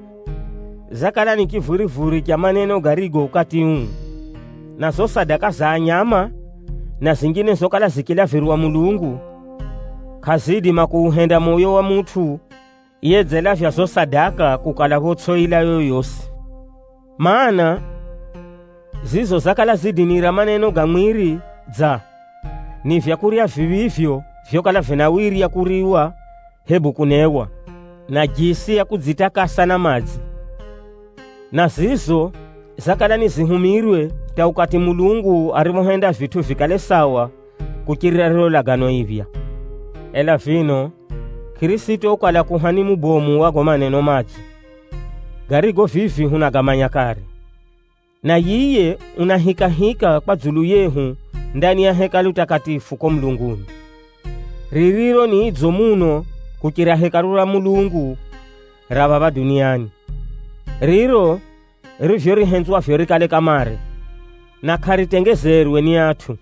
zakala ni kivurivuri kya maneno garigo ukati na zo sadaka za nyama na zingine zokala zikilavirwa Mulungu khazidima kuuhenda moyo wa mutu iyedzela vyazo sadaka kukala votsoila yoyose. Maana zizo zakala zidinira maneno ga mwiri dza ni vyakurya vivivyo vyokala vinawiri ya kuriwa hebu kunewa na jisi ya kudzitakasa na madzi, na zizo zakala nizihumirwe taukati Mulungu arimohenda vitu vikale sawa kukirira rilo lagano ivya. Ela vino Kristo ukala kuhani mubomu wago maneno madzi garigo vivi hunagamanya kare, na yiye unahikahika kwa dzulu yehu ndani ya hekalu takatifu ko Mulunguni. Ririro ni idzo muno kukira hekalu la Mulungu rababa duniani. Riro rivyo rihenzwa vyo rikale kamare na kharitengezerwe ni athu.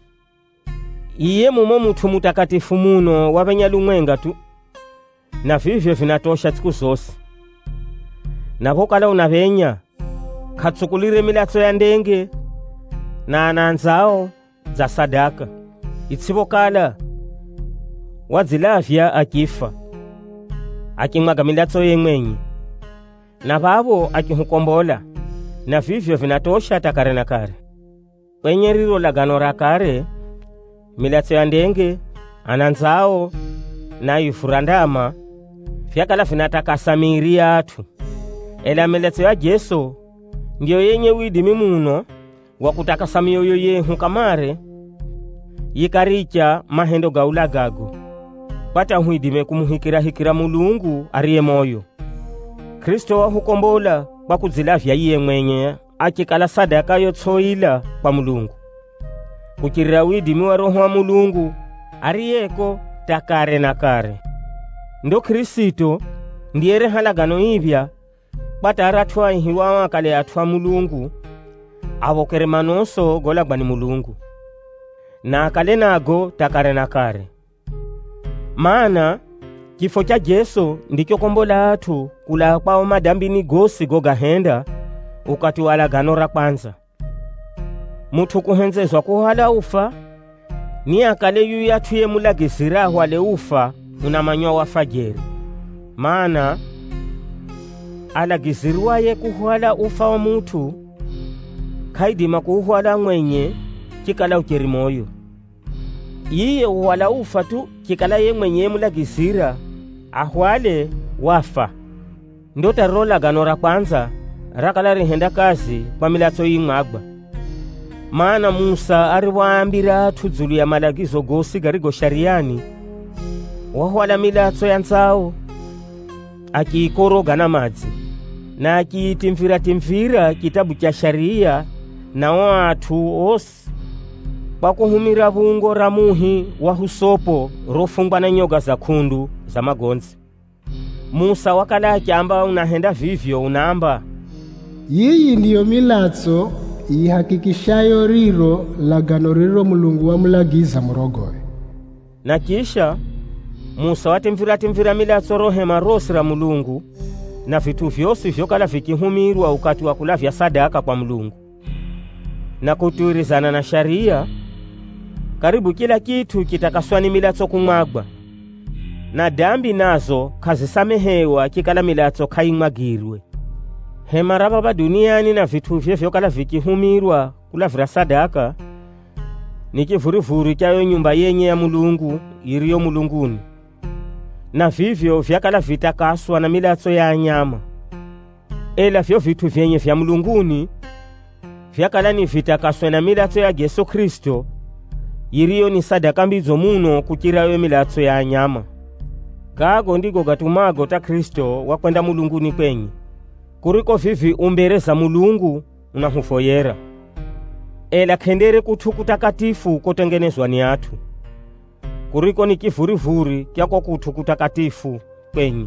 Iye mumo mutu mutakatifu muno wapenya lumwenga tu, na vivyo vinatosha tsiku zose. Na kokala unapenya khatsukulire milatso ya ndenge na ananzao za sadaka itsivokala wadzilavya akifa akimwaga milatso yemwenye, na babo akihukombola, na vivyo vinatosha takare na kare. Kwenye riro lagano ra kare milatso ya ndenge, ananzao na ifurandama vyakala vinatakasa miiri ya athu. Ela milatso ya Jesu ndiyo yenye widimi muno wakutakasa mioyo yehu kamare yikaricha mahendo gaulagago pata huidime kumuhikira Mulungu ariye moyo. Kristo wahukombola kwa kudzilavya iye mwenye akikala sadaka yotsoila kwa Mulungu kukirira widimi wa Roho wa Mulungu ariyeko takare na kare. Ndo Kristo ndiye rehalagano ivya pata aratwa hiwa wakale atwa Mulungu avokere manoso golagwani Mulungu na akale nago takare na kare. Maana kifo cha Jesu ndicho kombola athu kula kwao madambini gosi gogahenda ukati wala gano ra kwanza. Mutu kuhenzezwa kuhala ufa ni akale yu yathuye mulagisira wale ufa unamanywa wafajeri. Maana alagizirwaye kuhwala ufa wa mutu khaidima kuhwala mwenye chikala ucheri moyo. Iye uwala ufa tu chikala ye mwenye mulagizira ahwale wafa. Ndota rola gano ra kwanza rakala rihenda kazi kwa milatso yimwagwa. Maana Musa ariwaambira athu dzulu ya malagizo gosi garigo shariani wahwala milatso ya nzawo akiikoroga na madzi na akiitimvira kitabu cha sharia na watu osi pakuhumira vungo ra muhi wa husopo rofungwa na nyoga za khundu za magonzi. Musa wakala akiamba unahenda vivyo unaamba, yiyi ndiyo milatso ihakikishayo riro lagano riro Mulungu wamulagiza murogowe. Na kisha Musa watimvira milatso rohema rosi ra Mulungu na vitu vyosi vyokala vikihumirwa ukati wa kulavya sadaka kwa Mulungu na kutuirizana na sharia. Karibu kila kitu kitakaswa ni milatso kumwagwa, na dambi nazo kazisamehewa kikala milatso kaimwagirwe. Hema ra baba duniani na vitu vyokala vikihumirwa kulavira sadaka ni kivurivuri chayo nyumba yenye ya Mulungu iriyo mulunguni, na vivyo vyakala vitakaswa na milatso ya nyama. Ela vyo vitu vyenye vya mulunguni vyakala ni vitakaswe na milatso ya Yesu Kristo iriyo ni sadaka mbidzo muno kukirayo milatso ya nyama. Gago ndigo gatumago ta Kristo wakwenda mulunguni kwenye kuriko vivi umbereza Mulungu unahufoyera. Ela kendere kuthu kutakatifu kotengenezwa ni athu kuriko ni kivurivuri kyako kuthu kutakatifu kwenye.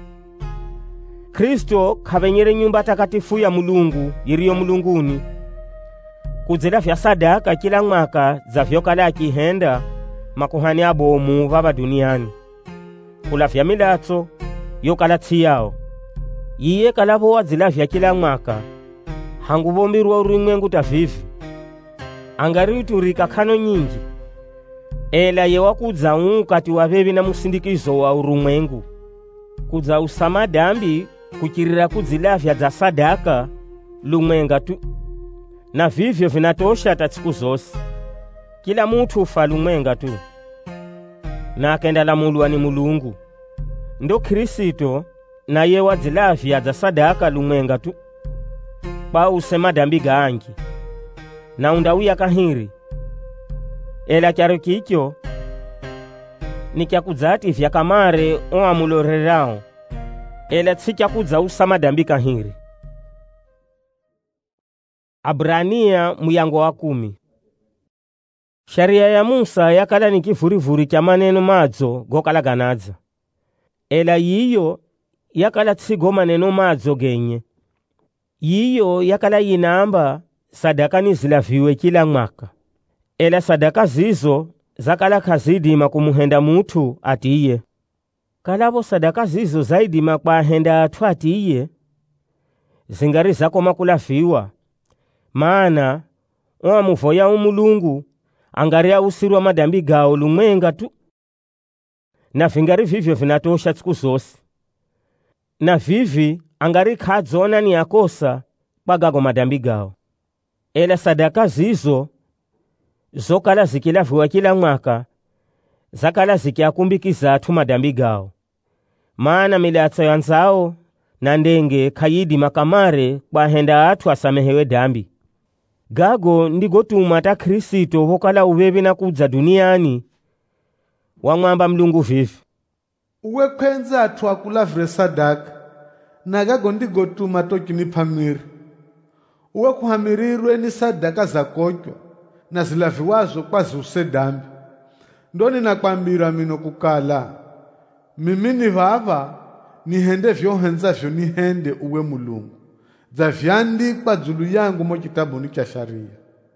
Kristo khavenyere nyumba takatifu ya Mulungu iriyo mulunguni kudzela vya sadaka kila mwaka za vyokala akihenda makuhani abomu baba duniani kulavya milatso yokala tsiyao. Iye kalavo wadzilavya kila mwaka hanguvombirwa urimwengu ta vivi angariuturika khano nyinji ela yewa kudza ukati wavevi na musindikizo wa urumwengu, kudza usama dambi kuchirira kudzilavya dza sadaka lumwenga tu, na vivyo vinatosha tatsiku zose. Kila mutu ufa lumwenga tu, na akenda lamulwa ni Mulungu. Ndo Kristo na yewa dzilavya dza sadaka lumwenga tu, pa usema dambi gangi, na undawuya kahiri. Ela kyaro kikyo ni kyakudzati vyakamare oamulorerao, ela tsi kyakudza usama dambi kahiri. Abrania muyango wa 10. Sharia ya Musa yakala ni kivurivuri kya maneno madzo gokalaganadza, ela yiyo yakala tsigo maneno madzo genye. Yiyo yakala yinamba sadaka nizilaviwe kila mwaka, ela sadaka zizo zakala khazidima kumuhenda mutu atiye. Kalavo sadaka zizo zaidima kwa ahenda atu atiye, zingari zako makulaviwa, maana oamuvoya Mulungu angari ausirwa madambi gao lumwenga tu, na vingari vivyo vinatosha tsiku zose, na vivi angari khadzona ni akosa pagago madambi gao. Ela sadaka zizo zokala zikilaviwa kila mwaka zakala zikiakumbikiza atu madambi gao, maana milatso yanzao na ndenge khayidima kamare kwa henda atu asamehewe dambi. Gago ndigotuma ta Kristo vokala uvevi na kudza duniani wamwamba Mulungu vivi: uwe kwenza atu akulavire sadaka, na gago ndigotuma tokinipa mwiri. Uwe kuhamirirwe ni sadaka za kochwa na zilaviwazo kwa ziuse dambi. Ndoni nakwambira mino kukala, mimi ni vava nihende vyohenzavyo nihende uwe Mulungu, za vyandikwa dzulu yangu mo kitabuni kya sharia.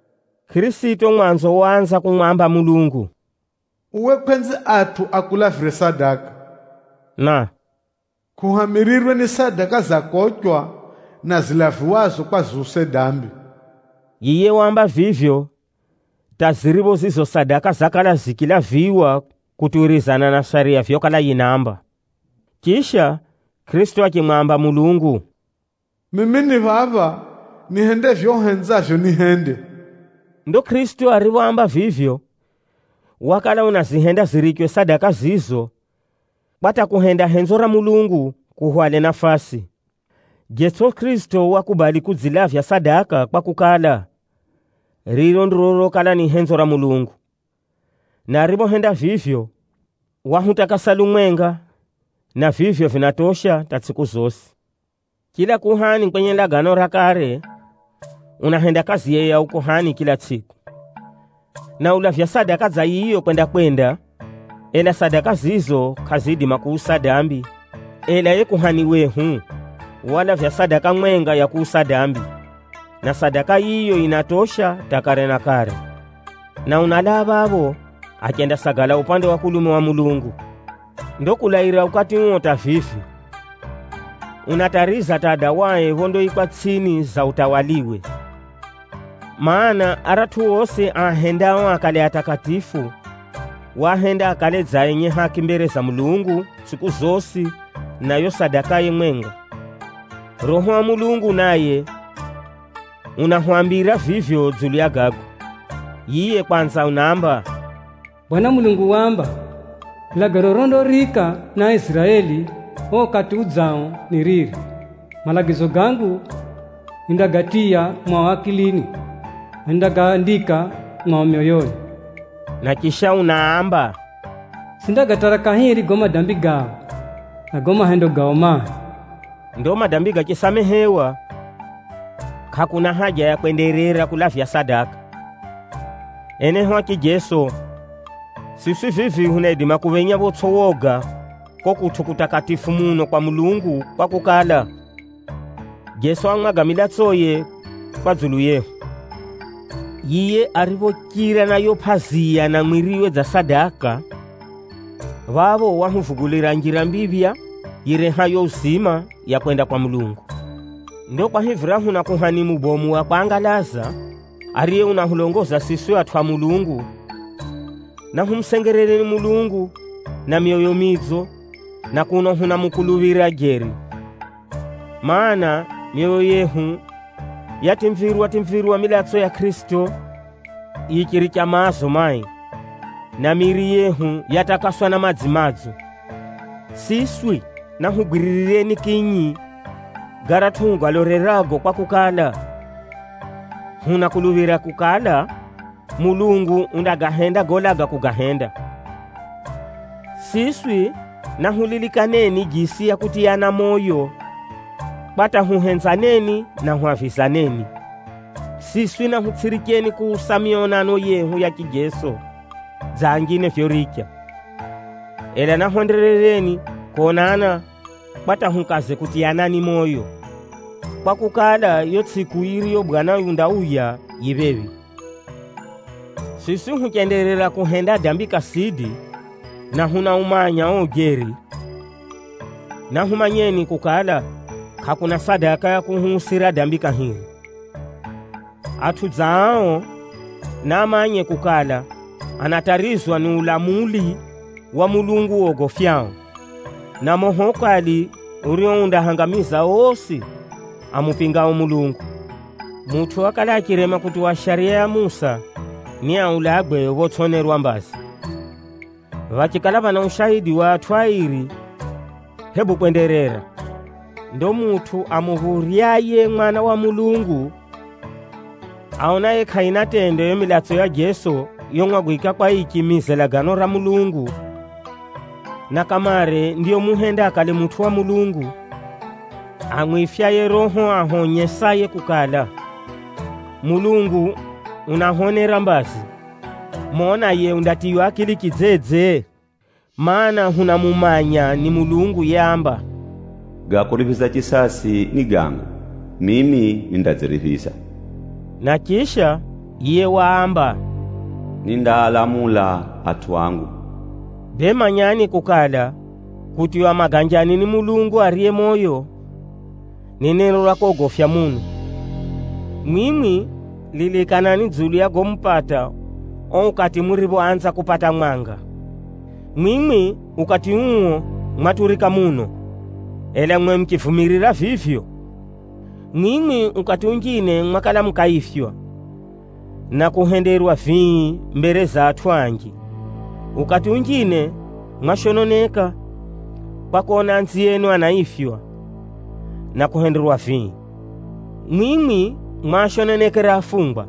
Kristo mwanzo wanza kumwamba Mulungu: uwe kwenze atu akulavire sadaka, na kuhamirirwe ni sadaka za kochwa na zilaviwazo kwa ziuse dambi. Yiye wamba vivyo taziribo zizo sadaka zakala zikilaviwa kutuirizana na sharia vyokala yinamba. Kisha Kristo akimwamba Mulungu: mimi ni vava nihende vyohenzavyo nihende. Ndo Kristo ariwamba vivyo wakala unazihenda zirikwe sadaka zizo bata kuhenda henzo ra Mulungu kuhwale nafasi. Yesu Kristo wakubali kudzilavya sadaka kwa kukala riro ndroro kala ni henzo ra Mulungu, na ribohenda vivyo wahutakasa lumwenga, na vivyo vinatosha tatsiku zose. Kila kuhani kwenye lagano ra kare unahenda kazi yeye ya ukuhani kila tsiku, na ulavya sadaka za yiyo kwenda, ela sadaka zizo khazidima kuusa dambi. Ela ye kuhani wehu walavya sadaka mwenga ya kuusa dambi, na sadaka yiyo inatosha takare na kare. Na unalava avo akenda sagala upande wa kulume wa Mulungu. Ndo kulaira ukati uota vivi unatariza tadawae vondo ikwa tsini za utawaliwe, maana aratu wose ahendao akale atakatifu wahenda akale zaenye haki mbere za Mulungu siku zosi, nayo sadaka ye mwenga. Roho wa Mulungu naye unahwambira vivyo dzulu ya gago. Yiye kwanza unamba: Bwana Mulungu wamba lagaro rondo rika na Israeli okati udzao ni riri, malagizo gangu indagatia mwa akilini, indagaandika mwa mioyoni. Na kisha unaamba: sindagatara kahiri goma dambi gao na goma hendo gao maa. Ndo madambi gakisamehewa, hakuna haja ya kwenderera kulavya sadaka. Eneho akijeso sisi vivi hunedima kuvenya votsowoga kokutu kutakatifu muno kwa Mulungu kwa kukala Jesu amwaga milatsoye kwa dzulu yehu. Yiye arivokira nayo phazia na mwiriwe za sadaka, vavo wahuvugulira njira mbivya yirehayo usima ya kwenda kwa Mulungu. Ndo kwa hivira huna kuhani mubomu wa kwangalaza ariye unahulongoza sisi atwa Mulungu na humsengereleni Mulungu na mioyo midzo na kuno hunamukuluvira jeri. Maana mioyo yehu yatimvirwa milatso ya Kristo ikiricha maso mai, na miri yehu yatakaswa na madzimadzo. Siswi na hugwirireni kinyi garatunga lorerago kwa kukala hunakuluvira kukala Mulungu undagahenda golaga kugahenda. Siswi na hulilikaneni jisi ya kutiana moyo, bata huhenzaneni na huafisaneni. Siswi na hutsirikeni kusamionano yehu ya kijeso zangine fyoricha. Ela na honderereni konana bata hunkaze kutianani moyo, kwa kukala yotsiku iriyo Bwana yunda uya yibebi. Siswi hukenderera kuhenda dambi kasidi na hunaumanya ogeri, na humanyeni kukala hakuna sadaka ya kuhusira dambi kahiri. Atuzao na amanye kukala anatarizwa ni ulamuli wa Mulungu ogofyao, na mohokali uriunda hangamiza osi amupingao Mulungu. Mutu wakala akirema kutuwa sharia ya Musa ni aulagwe wotsonerwa mbazi. Vachikala vana ushahidi wa twairi hebu kwenderera. Ndo mutu amuhuriaye mwana wa Mulungu aonaye kaina tendo yo milatso ya Jesu yong'wagwika kwa ikimize lagano ra Mulungu, na kamare ndiyo muhenda akale mutu wa Mulungu amwifyaye roho ahonyesaye kukala Mulungu unahonera mbazi. Mona ye undatiyo akili kidzedze, maana hunamumanya ni Mulungu yamba. Gakurivisa chisasi ni gangu, mimi nindazirivisa. Na kisha iye waamba, nindalamula atu wangu. Bemanyani kukala kutiwa maganjani ni Mulungu ariye moyo, ni neno la kogofya munu. Mwimwi lilikanani dzulu ya gompata ukati muribo anza kupata mwanga. Mwimwi ukati uo mwaturika muno, ela mwe mkifumirira vivyo. Mwimwi ukati ungine mwakala mkaifywa na kuhenderwa vii mbere za atwangi. Ukati ungine mwashononeka pakona nzi yenu anaifywa na kuhenderwa vii. Mwimwi mwashononekera afungwa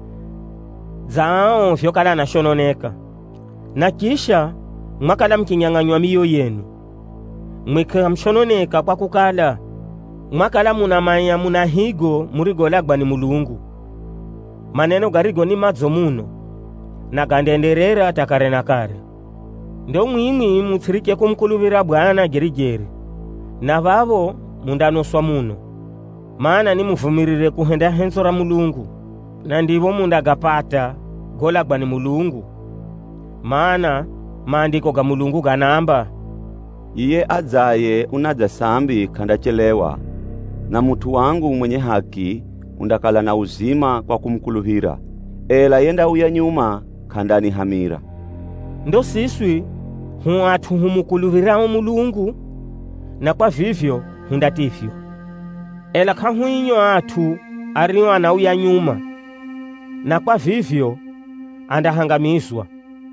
zao vyokala nashononeka, na kisha mwakala mkinyang'anywa miyo yenu. Mwika mshononeka kwa kukala mwakala munamanya munahigo murigolagwa ni Mulungu. Maneno garigo ni madzo muno na gandenderera takare na kare. Ndo mwimwi mutsirike kumkuluvira Bwana gerijeri, na vavo mundanoswa muno. Maana ni muvumirire kuhenda henzo ra Mulungu, na ndivo mundagapata golagwa ni Mulungu. Maana maandiko ga Mulungu ganamba, iye adzaye unadza sambi kandachelewa, na mutu wangu mwenye haki undakala na uzima kwa kumkuluvira, ela yenda uya nyuma kandani hamira. Ndo siswi huatu humukuluvirao Mulungu, na kwa vivyo hundatifyo. Ela kahuinyo atu ariyo anauya nyuma, na kwa vivyo andahangamizwa.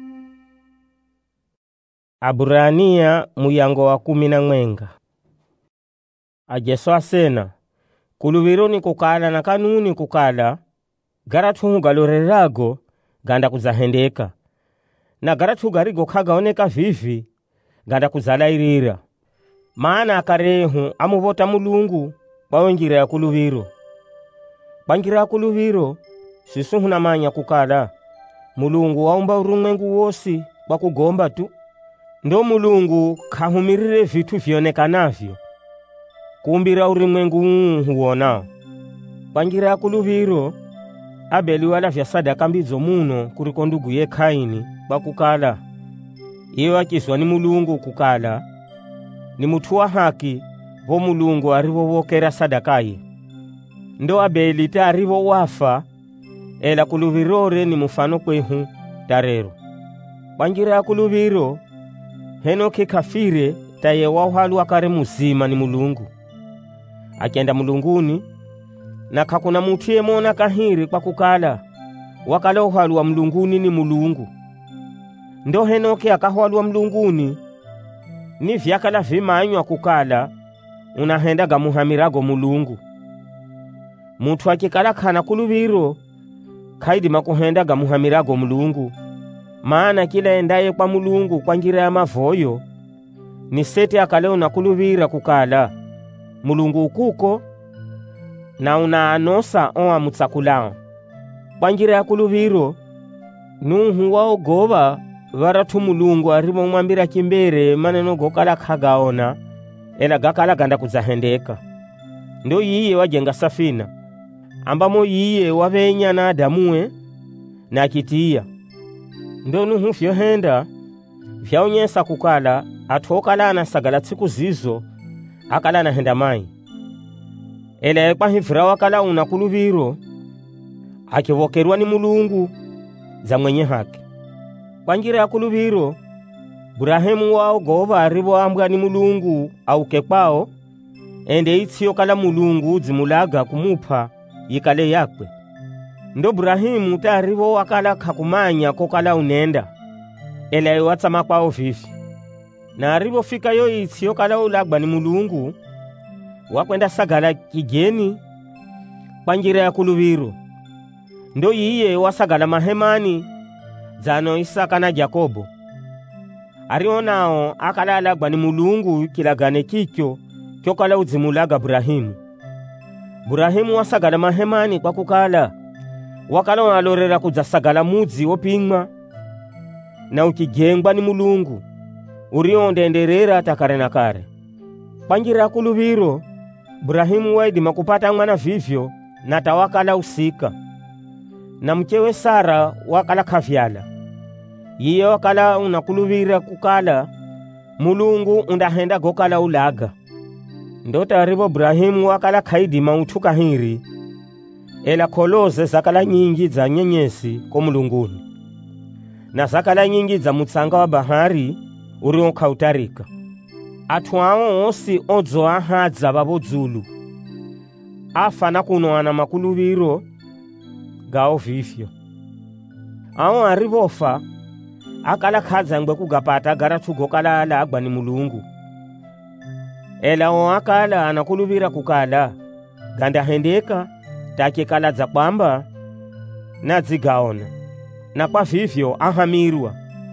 Aburania muyango wa 10. Ajeso asena kuluviro ni kukala na kanuni kukala garatu galorerago ganda kuzahendeka, na garatu garigo kagaoneka vivi ganda kuzalairira. Maana akarehu amuvota Mulungu bawengira ya kuluviro. Bangira ya kuluviro sisu hunamanya kukala Mulungu waumba urumwengu wosi bakugomba tu. Ndo Mulungu kahumirire vitu vyonekanavyo kumbira urimwengu huona. Bangira ya kuluviro Abeli wala vya sadaka mbizo muno kuliko ndugu ye Kaini bakukala iyo akiswa ni Mulungu kukala ni mutu wa haki vo Mulungu arivo wokera sadakaye. Ndo Abeli tarivo wafa, ela kuluvirore ni mufano kwehu tarero. Kwa njira ya kuluviro Henoki kafire taye wauhalu akari muzima ni Mulungu. Akenda mulunguni na kakuna mutu yemona kahiri kwa kukala wakala uhalu wa mulunguni ni Mulungu. Ndo Henoki akahalu wa mulunguni ni vyakala vimanywa kukala unahendaga muhamirago Mulungu. Mutu akikala kana kuluviro kaidima kuhendaga muhamirago Mulungu, maana kila endaye kwa Mulungu kwa njira ya mavoyo ni sete akale unakuluvira kukala Mulungu ukuko na unaanosa oa mutsakulao. Kwa njira ya kuluviro Nuhu waogoba varatu Mulungu arimo mwambira kimbere maneno gokala kagaona ela gakala ganda kuzahendeka. Ndo yiye wajenga safina ambamo yiye wavenya na Adamuwe na kitiya. Ndo Nuhu vyohenda vyaonyesa kukala atokala na sagala tsiku zizo akala na henda mai. Ela kwa hivra wakala unakuluviro akivokerwa ni Mulungu za mwenye haki. Kwa njira ya kuluviro Burahimu waogoba aribo ambwa ni Mulungu au kepao ende itsio kala Mulungu zimulaga kumupa yikale yakwe. Ndo Burahimu taribo wakala kakumanya kokala unenda ela iwatsama kwao vivi. Na aribo fika yo itsio kala ulagba ni Mulungu wakwenda sagala kigeni kwa njira ya kuluviro. Ndo yiye wasagala mahemani zano Isaka na Jakobo. Arionao akala alagba ni Mulungu kilagane kikyo kyokala uzimulaga Burahimu. Burahimu wasagala mahemani kwa kukala wakala walorera kuzasagala muzi opingwa na ukigengwa ni Mulungu uriondenderera takare na kare. Kwa njira ya kuluviro Burahimu waidima kupata mwana vivyo na tawakala usika na mchewe Sara wakala kavyala. Yiye wakala unakuluvira kukala Mulungu undahenda gokala ulaga. Ndo taribo Burahimu wakala kaidima utuka hiri ela koloze zakala nyingi za nyenyesi ko mulunguni na zakala nyingi za mutsanga wa bahari urionka utarika. Atuao osi odzo ahadza babodzulu afana kunoana makuluviro gao vivyo. Ao arivofa akala khadzangwe kugapata garatu gokala alagba ni Mulungu. Ela o akala anakuluvira kukala ganda hendeka take kala za kwamba na zigaona na kwa vivyo ahamirwa.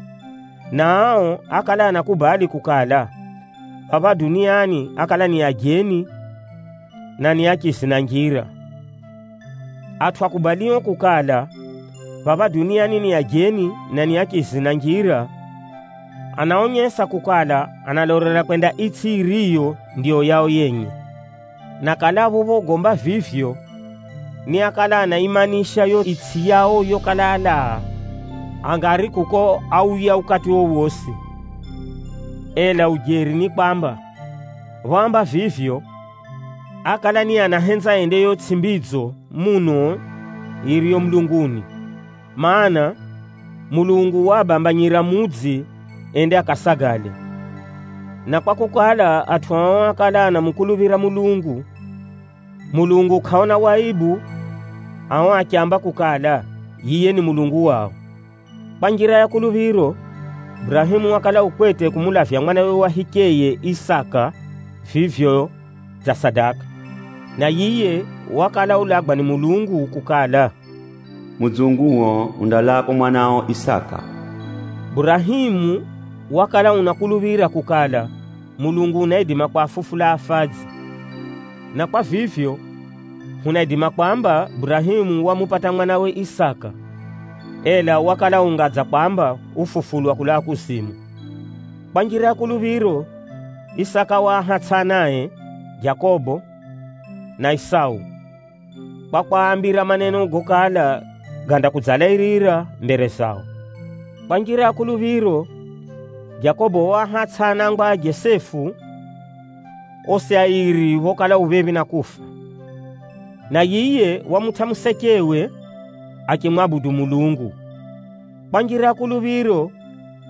Nao akala anakubali kukala baba duniani akala ni ageni na ni akisi na njira. Atu akubaliwa kukala baba duniani ni ageni na ni akisi na njira. Anaonyesa kukala analorera kwenda itsi iriyo ndio yao yenye. Na kalabo bogomba vivyo ni akala anaimanisha yo itsi yao yo kalala angari kuko au ya ukati wowosi. Ela ujeri ni kwamba wamba vivyo akala ni anahenza ende yo tsimbidzo muno iriyo mlunguni. Maana Mulungu wabambanyira mudzi ende akasagale. Na kwa kukala atuwa akala na mukuluvira Mulungu, Mulungu kaona waibu awa akiamba kukala yiye ni Mulungu wao. Kwa njira ya kuluviro Burahimu wakala ukwete kumulafya mwana we wahikeye Isaka vivyo za sadaka. Na yiye wakala ulagba ni Mulungu kukala muzunguo undalako mwanao Isaka. Burahimu wakala unakuluvira kukala Mulungu unaidima kwa fufula afazi. Na kwa vivyo unaidima kwamba Burahimu wamupata mwana we Isaka. Ela wakala ungadza kwamba ufufulwa kula kusimu. Kwa njira ya kuluviro Isaka wahatsanae Jakobo na Isau. Kwa kwaambira maneno gokala ganda kudzalairira mbere sao. Kwa njira ya kuluviro Jakobo wahatsana ngwa Josefu oseairi wokala uvevi na kufa. Na yiye wamutamusekewe akimwabudu Mulungu. Kwa njira ya kuluviro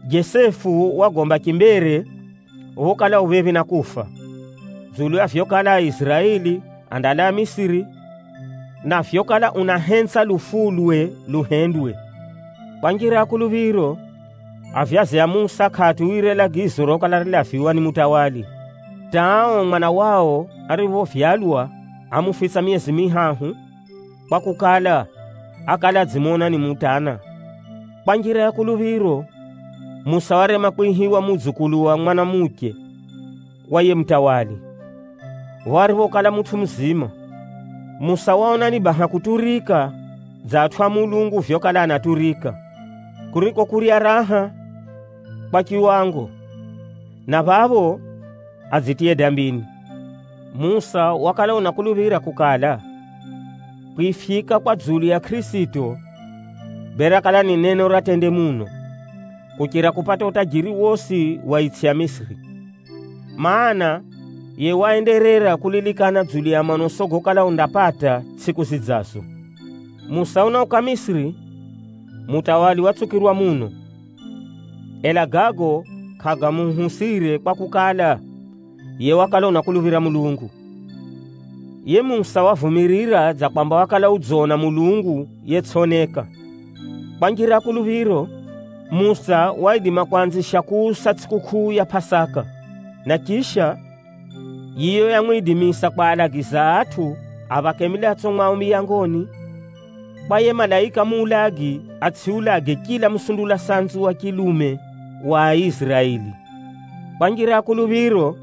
Josefu wagomba kimbere wokala uvevi na kufa zulu ya fyokala Israeli andala Misiri na fyokala unahensa lufulwe luhendwe. Panjira kuluviro afyaze ya Musa khatuwire lagizo rokala rilafiwa ni mutawali. Tao mwana wao arivo fyalwa amufisa miezi mihahu pakukala akala dzimona ni mutana. Panjira ya kuluviro Musa warema kuihiwa muzukulu wa mwana muke waye mtawali. Warivo kala mutu mzima Musa waona ni baha kuturika zatwa Mulungu vyokala anaturika kuriko kuria raha kwa kiwango na babo azitie dambini. Musa wakala unakuluvira kukala kuifika kwa dzulu ya Kristo bera kala ni neno ratende muno kukira kupata utajiri wosi wa itsi ya Misri. Maana ye waenderera kulilikana dzulu ya manosogo kala undapata siku zidzaso. Musa unauka Misri mutawali watsukirwa muno. Ela gago kagamuhusire kwa kukala ye wakala unakuluvira Mulungu. Ye Musa wavumirira za kwamba wakala udzona Mulungu yetsoneka. Panjira kuluviro Musa waidima kuanzisha kusa sikukuu ya Pasaka na kisha yiyo yamwidimisa kwa alagiza atu avakemila tsongwa umiyangoni baye malaika muulagi atsiulage kila msundula sanzu wa kilume wa Israeli. Panjira kuluviro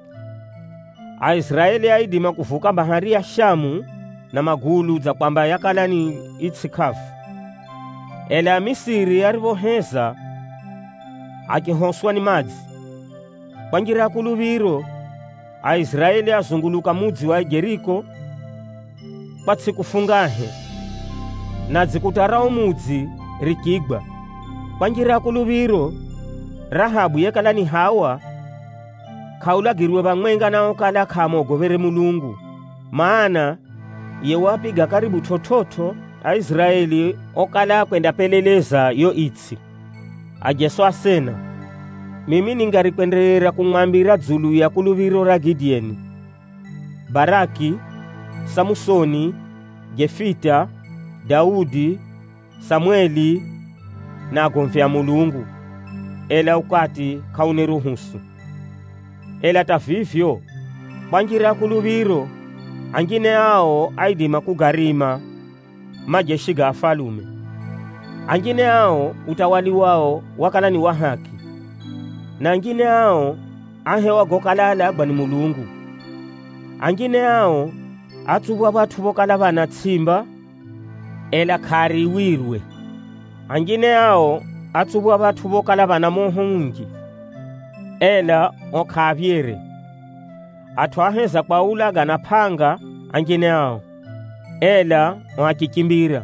Aisraeli aidima kuvuka bahari ya Shamu na magulu za kwamba yakala ni itikafu. Ela Misiri arivoheza akihoswa ni madzi. Panjira kuluviro Aisraeli azunguluka mudzi wa Jeriko patsi kufungahe na dzikutarao mudzi rikigwa. Panjira kuluviro Rahabu yekala ni hawa kaulagirwe bamwenga nao kala kamogovere Mulungu. Maana ye wapiga karibu tototo Aisraeli okala kwenda peleleza yo itsi. Ajeso asena mimi ningarikwenderera kumwambira dzulu ya kuluviro ra Gideoni, Baraki, Samusoni, Jefita, Daudi, Samueli na agomvya Mulungu. Ela ukati kauneruhusu. Ela tafifyo panjira kuluviro angine ao aidima kugarima majeshi ga afalume. Angine ao utawali wao wakala ni wa haki na angine ao ahewa gokalala bani Mulungu. Angine ao atubwa batu bokala bana tsimba ela kariwirwe. Angine ao atubwa batu bokala bana mohungi ela okavyere. Atwaheza kwa ulaga na panga angine ao ela wakikimbira.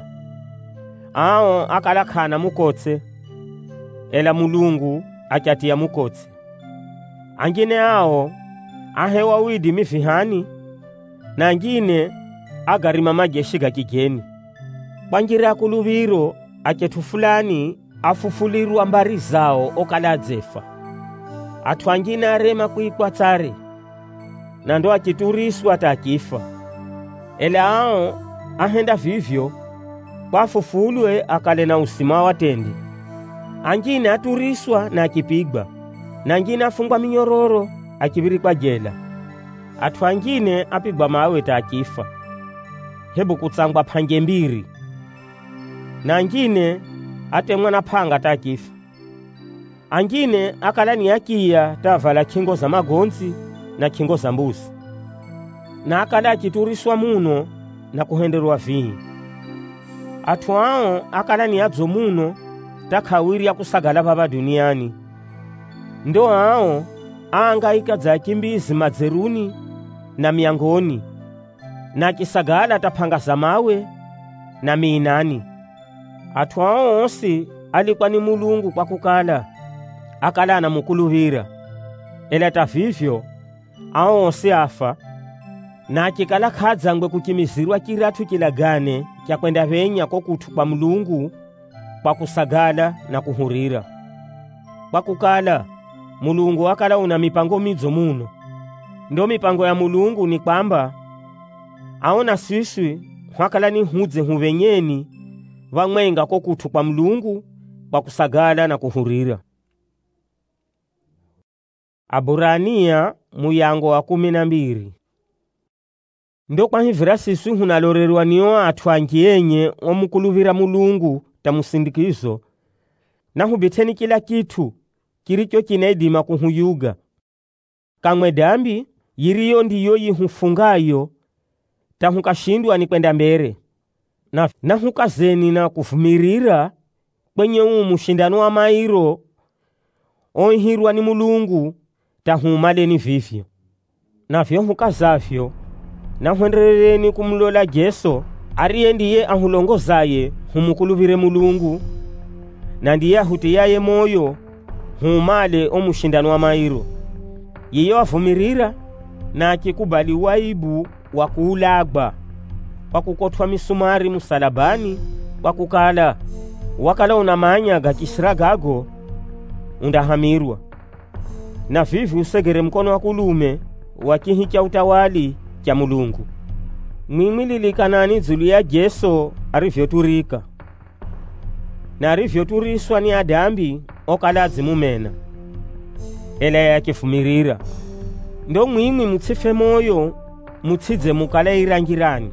Ao akalakana mukotse ela Mulungu akatia mukotse. Angine ao ahewa widi mifihani na angine agarima majeshi ga kigeni. Panjira kuluviro aketu fulani afufulirwa mbari zao okala dzefa. Atu angine arema kuikwa tsare na ndo akituriswa takifa. Ela ao ahenda vivyo kwa fufulwe akale na usima watende. Angine aturiswa na akipigwa na angine afungwa minyororo akibirikwa jela. Atu angine apigwa mawe takifa. Hebu kutsangwa pange mbiri na angine atemwa na panga takifa. Angine akalani yakia tavala kingo za magonzi na kingo za mbuzi na akala akituriswa muno na kuhenderwa vii. Atu ao akalani yadzo muno takawiri ya kusagala baba duniani. Ndo ao aangaika za kimbizi madzeruni na miangoni na kisagala tapanga za mawe na miinani. Atu ao osi alikuwa ni Mulungu kwa kukala akala na mukuluvira. Ela tafifyo ao osi afa na kikala khadzangwe kukimizirwa kiratu kilagane kya kwenda venya kokutu kwa Mulungu kwa kusagala na kuhurira. pakukala Mulungu akala una mipango midzo muno. Ndo mipango ya Mulungu ni kwamba aona siswi hwakala ni hudze huvenyeni vamwenga kokuthu kwa Mulungu kwa kusagala na kuhurira. Aburania muyango wa 12. Ndo kwa hivira siswi hunalorerwa niyo atwangienye omukuluvira Mulungu tamusindikizo na hubiteni kila kitu kiricho kinedima kuhuyuga. Kamwe dambi yiriyo ndiyo yihufungayo tahukashindwa ni kwenda mbere na hukazeni na kuvumirira kwenye mushindano wa mairo oihirwa ni Mulungu tahumaleni vivyo. Navyo hukazafyo na hwenderereni kumlola Jesu ariye ndiye ahulongozaye humukuluvire Mulungu na ndiye ahutiyaye moyo humale omushindano wa mairo. Yiyo avumirira na akikubali waibu wa kuulagwa kwa kukotwa misumari musalabani kwa kukala wakala unamanya gakishira gago undahamirwa. Na vivi usegere mkono wa kulume wa kihi cha utawali cha Mulungu. Mwimililikanani zuli ya Jesu arivyoturika na arivyoturiswa ni adambi okala zimumena ela ya kifumirira. Ndo mwimwi mutsife moyo mutsidze mukala irangirani.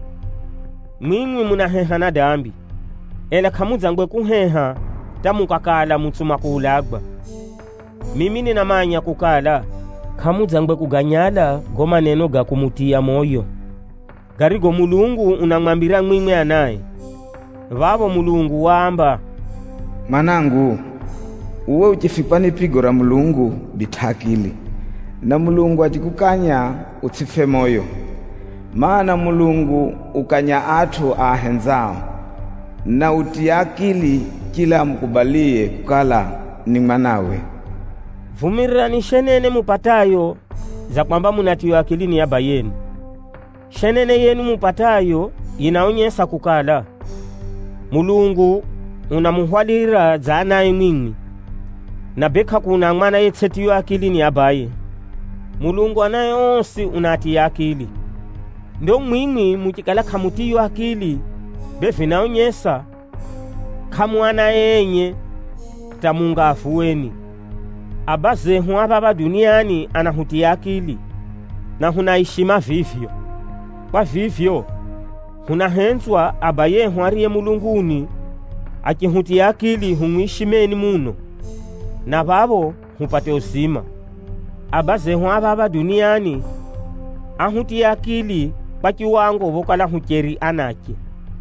Mwimwi munaheha na dambi ela kamudzangwe kuheha tamukakala mutsuma kuulagwa. Mimi ninamanya kukala kamudzangwe kuganyala goma neno ga kumutia moyo. Garigo Mulungu unamwambira mwimwi anaye. Vavo Mulungu waamba, manangu, uwe uchifikwa ni pigo la Mulungu bitakili, na Mulungu atikukanya utsife moyo. Maana Mulungu ukanya atu ahenzao, na utiakili kila mkubalie kukala ni mwanawe. Vumirirani shenene mupatayo za kwamba munatiyo akilini yaba yenu. Shenene yenu mupatayo inaonyesa kukala Mulungu unamuhwalira za anaye mwingi na beka kuna mwana yetsetiyo akilini yabaye. Mulungu anaye onsi unati ya akili. Ndo mwingi mukikala kamutiyo akili befi naonyesa kamwana yenye tamunga afuweni. Abaze huwa baba duniani anahuti akili na hunaishima vivyo. Kwa vivyo hunahenzwa abaye huariye Mulunguni akihuti akili humwishimeni muno na babo hupate usima. Abaze huwa baba duniani ahuti akili kwa kiwango vokala hukeri anake.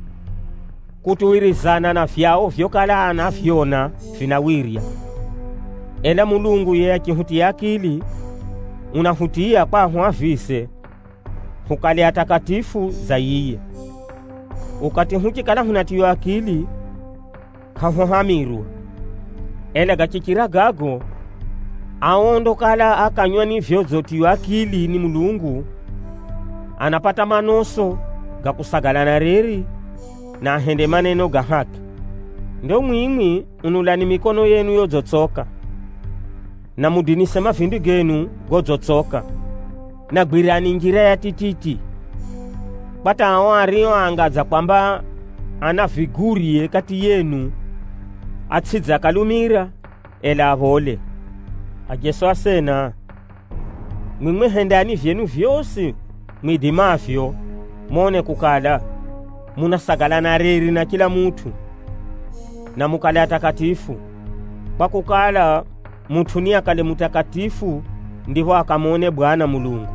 Kutuwirizana na fyao vyokala anafyona finawirya. Ela Mulungu ye akihuti akili unahutia kwa huafise hukali atakatifu za yiye. Ukati hukikala hunatiyo akili kahuhamirwa. Ela gachikira gago aondo kala akanywa ni vyozo tiyo akili ni Mulungu anapata manoso gakusagala na reri na hende maneno ga haki. Ndo mwimwi unulani mikono yenu yozotsoka na mudinise mavindu genu gozotsoka na gwirani njira ya tititi. Bata awariyo angaza kwamba anafigurie kati yenu atsidza kalumira ela avole. Ajesu asena mwimwe hendani vyenu vyosi mwidimafyo mone kukala munasagala na reri na kila mutu na mukale atakatifu kwa kukala mutu ni akale mutakatifu ndiho akamone Bwana Mulungu.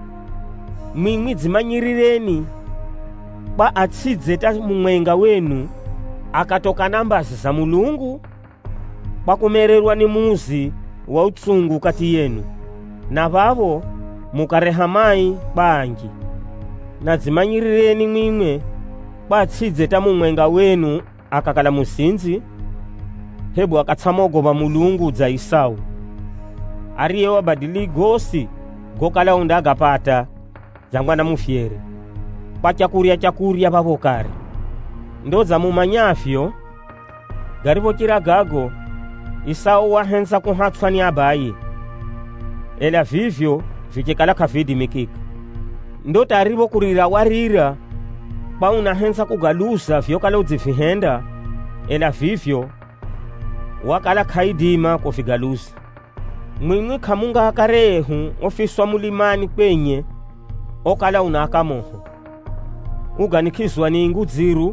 Mwimwi dzimanyirireni kwa atsidze ta mumwenga wenu akatoka nambazi za Mulungu kwa kumererwa ni muzi wa utsungu kati yenu na vavo mukareha mai bangi. Na dzimanyirireni mwimwe kwa atsidze ta mumwenga wenu akakala musinzi hebu akatsamogoba Mulungu za Isau ariye wabadili gosi gokala undagapata zangwana mufyere kwa chakurya vavokari. Ndo za mumanyafyo garivo chira gago Isau wahenza kuhatswa ni abaye, ela vivyo vikikala kavidimikika. Ndo tarivo kurira warira pa unahenza kugalusa vyokala udzivihenda, ela vivyo wakala khaidima kuvigalusa. Mwimwi khamunga akarehu ofiswa mulimani kwenye okala unakamoho, uganikizwa ni ngudziru,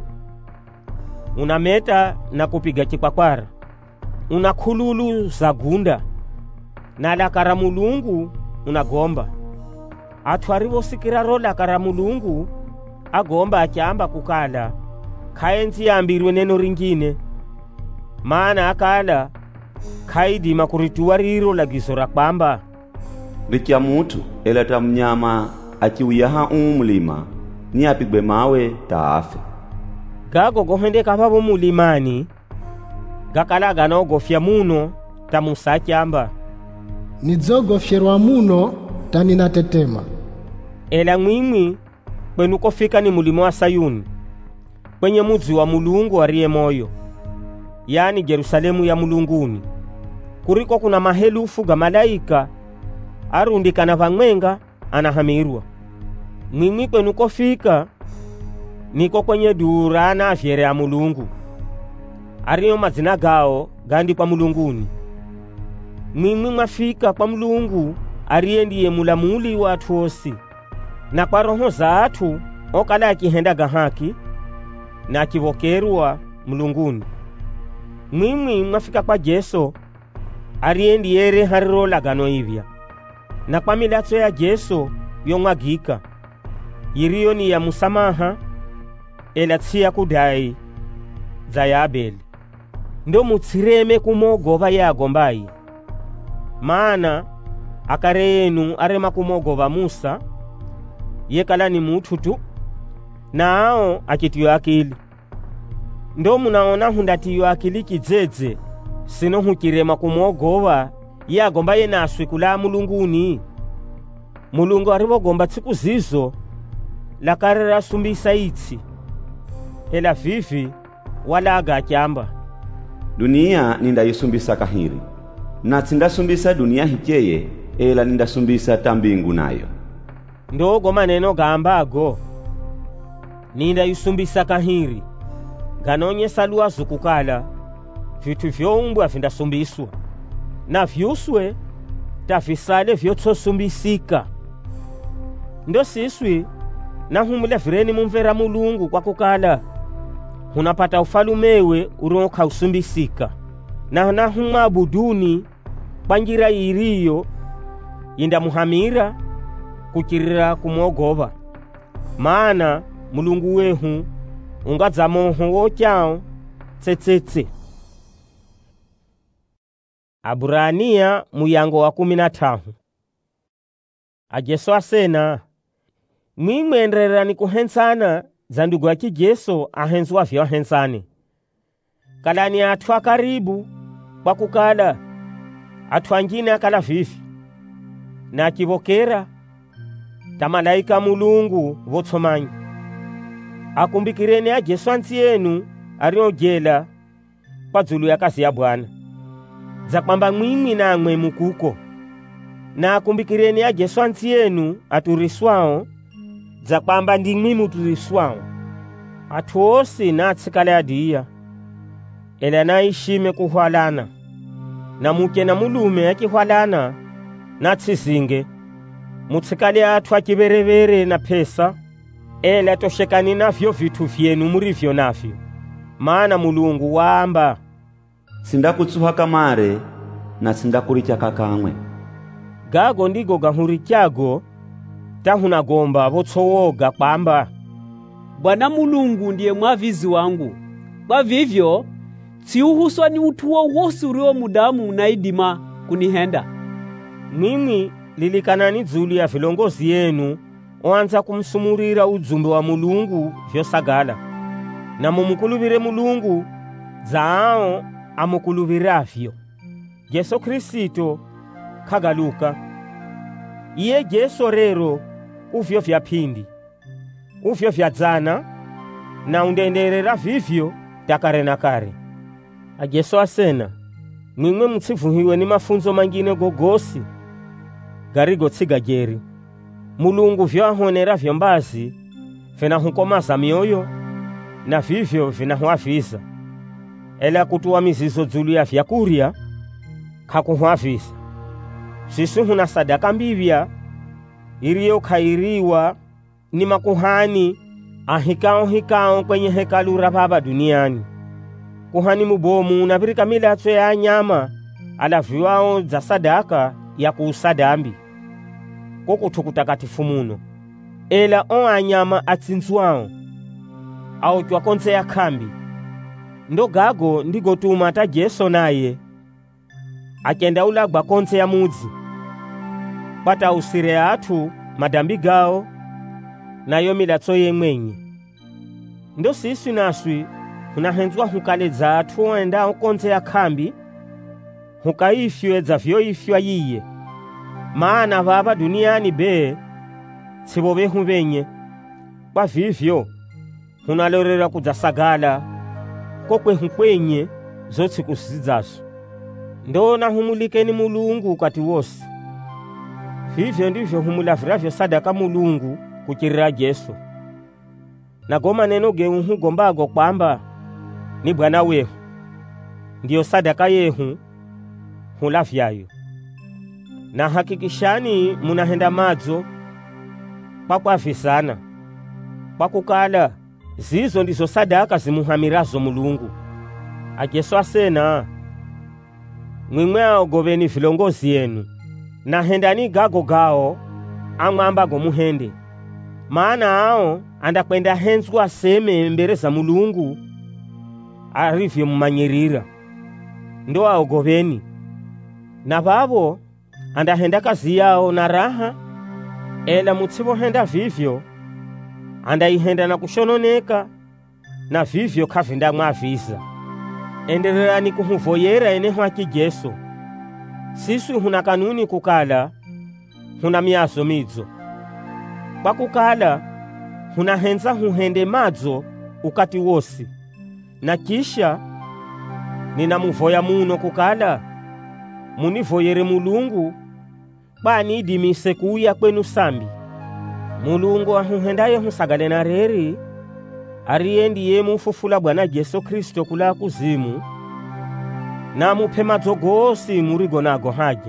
unameta na kupiga chikwakwara, unakhululu za gunda na lakara Mulungu unagomba. Athu arivosikira ro lakara Mulungu agomba akyamba kukala khaenzi yambirwe neno ringine, maana akala khaidima kurituwa riro lagizo ra kwamba likya mutu eleta mnyama achiwiyaha mulima ni apigwe mawe taafe. Gago gohendeka pavo mulimani gakala ganogofya muno tamusakyamba nidzogofyerwa muno taninatetema. Ela mwimwi kwenu kofika ni mulimo wa Sayuni, kwenye mudzi wa Mulungu ariye moyo, yani Jerusalemu ya mulunguni, kuriko kuna mahelufu ga malaika arundikana vang'wenga anahamirwa. Mwimwi kwenu kofika niko kwenye dura anavyere ya Mulungu, ariyo madzina gao gandikwa mulunguni. Mwimwi mwafika kwa Mulungu ariye ndiye mulamuli wa athu osi, na kwa roho za athu okala akihendaga haki na akivokerwa mulunguni. Mwimwi mwafika kwa Jesu ariye ndiye hariro lagano ivya, na kwa milatso ya Jesu yomwagika yiriyo ni ya musamaha, ela tsiya kudai za ya Abeli. Ndo mutsireme kumogova yagombayi, maana akare yenu arema kumogova Musa yekala ni mutu tu, na ao akitiyo akili. Ndo munaona hundatiyo akili kidzedze sino hukirema kumogova yagombaye naswe kula mulunguni. Mulungu arivogomba tsiku zizo lakare rasumbisa itsi, ela vivi walaga akyamba dunia nindayisumbisa kahiri, na tsindasumbisa dunia hicheye, ela nindasumbisa tambingu nayo. Ndogo maneno gambago nindayisumbisa kahiri ganonyesa luwazo kukala vitu vyoumbwa vindasumbiswa, na vyuswe tavisale vyotsosumbisika. Ndo siswi na humule vireni mumvera Mulungu kwa kukala hunapata ufalumewe uronka usumbisika, na humabuduni kwa njira iriyo yindamuhamira kukirira kumogova, maana Mulungu wehu ungadza moho wochao tsetsetse. Aburania muyango wa 15. Ajesu asena mwimwenderera ni kuhensana za ndugu yaki Jesu ahenzwa vyo ahensane. Kalani athu akaribu kwa kukala athu angine akala vivi, na akivokera tamalaika Mulungu votsomanyi. Akumbikireni a Jesu ansi yenu ariogela kwa dzulu ya kazi ya Bwana, za kwamba mwimwi namwe mukuko. Na akumbikireni a Jesu ansi yenu aturiswao, za kwamba ndimwi muturiswao. Athu osi na atsikale adiya, ela naishime kuhwalana, na muke na mulume akihwalana na tsizinge. Mutsikale athu akiverevere na pesa, ela toshekani navyo vitu vyenu murivyo navyo, maana Mulungu waamba sindakutsuha kamare na sindakuricha kakamwe. Gago ndigo gahurikyago tahunagomba votsowoga kwamba Bwana Mulungu ndiye mwavizi wangu, kwa vivyo tsiuhuswa ni utuwo wosi urio mudamu unaidima kunihenda. Mwimwi lilikanani dzulu ya vilongozi yenu oanza kumsumurira udzumbe wa Mulungu vyosagala, na mumukuluvire Mulungu zaao amukuluviravyo. Yesu Kristo kagaluka, iye Jesu rero uvyo vya pindi, uvyo vya dzana, na undenderera vivyo takare na kare. Ajesu asena mwimwe mutsivuhiwe ni mafunzo mangine gogosi garigo tsigajeri. Mulungu vyahonera vyombazi vinahukomaza mioyo na vivyo vinahuafisa, ela kutuwa mizizo dzulu ya vyakurya kakuhuafisa. Sisi huna sadaka mbivya iliyo khairiwa ni makuhani ahikao kwenye hekalu la Baba duniani. Kuhani mubomu na virika milatso ya nyama alaviwao za sadaka ya kuusadambi kokutukutakatifu muno, ela o anyama atsinzwao au twakonse ya kambi ndo gago ndigotuma ta Jesu naye akenda ulagwa konse ya mudzi pata usire athu madambi gao nayo milatso yemwenye. Ndo sisi naswi hunahenzwa hukaleza athu oenda konse ya kambi hukaifywe za vyoifywa yiye, maana Baba duniani be sibo behu benye. Kwa vivyo hunalorera kudzasagala kokwe hukwenye zotsi kusizaso. Ndona humulikeni Mulungu kati wose. Vivyo ndivyo humulaviravyo sadaka Mulungu kuchirira Jesu. Na goma neno geuhu gombago kwamba ni Bwana wehu ndiyo sadaka yehu hulavyayo. Na hakikishani munahenda madzo pakwafisana pakukala zizo ndizo sadaka zimuhamirazo Mulungu. Ajesu asena mwimwe aogobeni vilongozi yenu na hendani gago gao amwambago muhende, maana ao andakwenda henzwa seme mbere za Mulungu arivyo mumanyirira. Ndo aogobeni na babo andahenda kazi yao na raha, ela mutsibo henda vivyo andaihenda na kushononeka na vivyo kavinda mwavisa. Endererani kuhuvoyera eneho aki Jesu. Sisi huna kanuni kukala huna miaso midzo. Kwa kukala huna henza huhende madzo ukati wosi, na kisha ninamuvoya muno kukala munivoyere Mulungu bani idimise kuya kwenu sambi. Mulungu ahuhendaye husagale na reri ariendi ye mufufula Bwana Jesu Kristo kula kuzimu na mupe madzo gosi murigo nago haja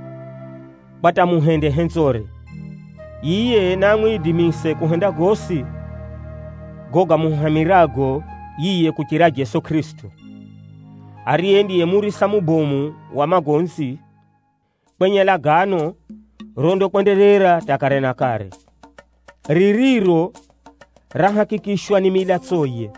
bata muhende henzore iye namwidimise kuhenda gosi goga muhamirago yiye kuchira Jesu Kristo ariendi ye murisa mubomu wa magonzi kwenye lagano rondo kwenderera takare na kare. Ririro rahakikishwa ni milatsoye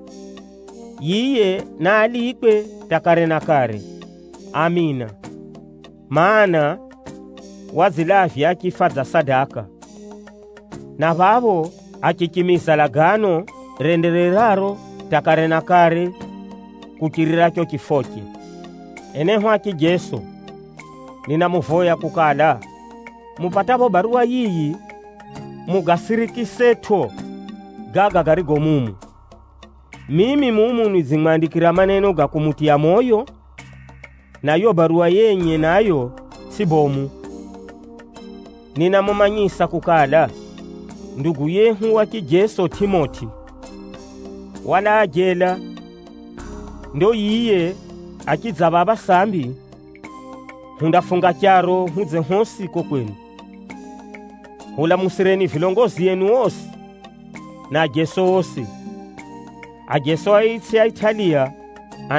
yiye na alikwe takare na kare. Amina. Maana wazilavya akifadza sadaka na babo akikimisa lagano rendereraro takare na kare kuchiriracho kifoche. Eneho aki Jesu ninamuvoya kukala mupatabo barua yiyi mugasirikiseto gaga garigo mumu. Mimi mumu nizimwandikira maneno gakumutia moyo, nayo barua yenye nayo sibomu. Ninamumanyisa kukala ndugu yehu waki Jesu Timoti wala ajela ndo yiye akizaba abasambi hundafunga charo huze honsi kokwenu. Hula musireni vilongozi yenu osi na Jesu osi. Ajesu aitsi ya Italia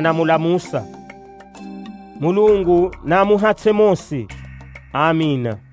anamulamusa. Mulungu na muhatse mosi. Amina.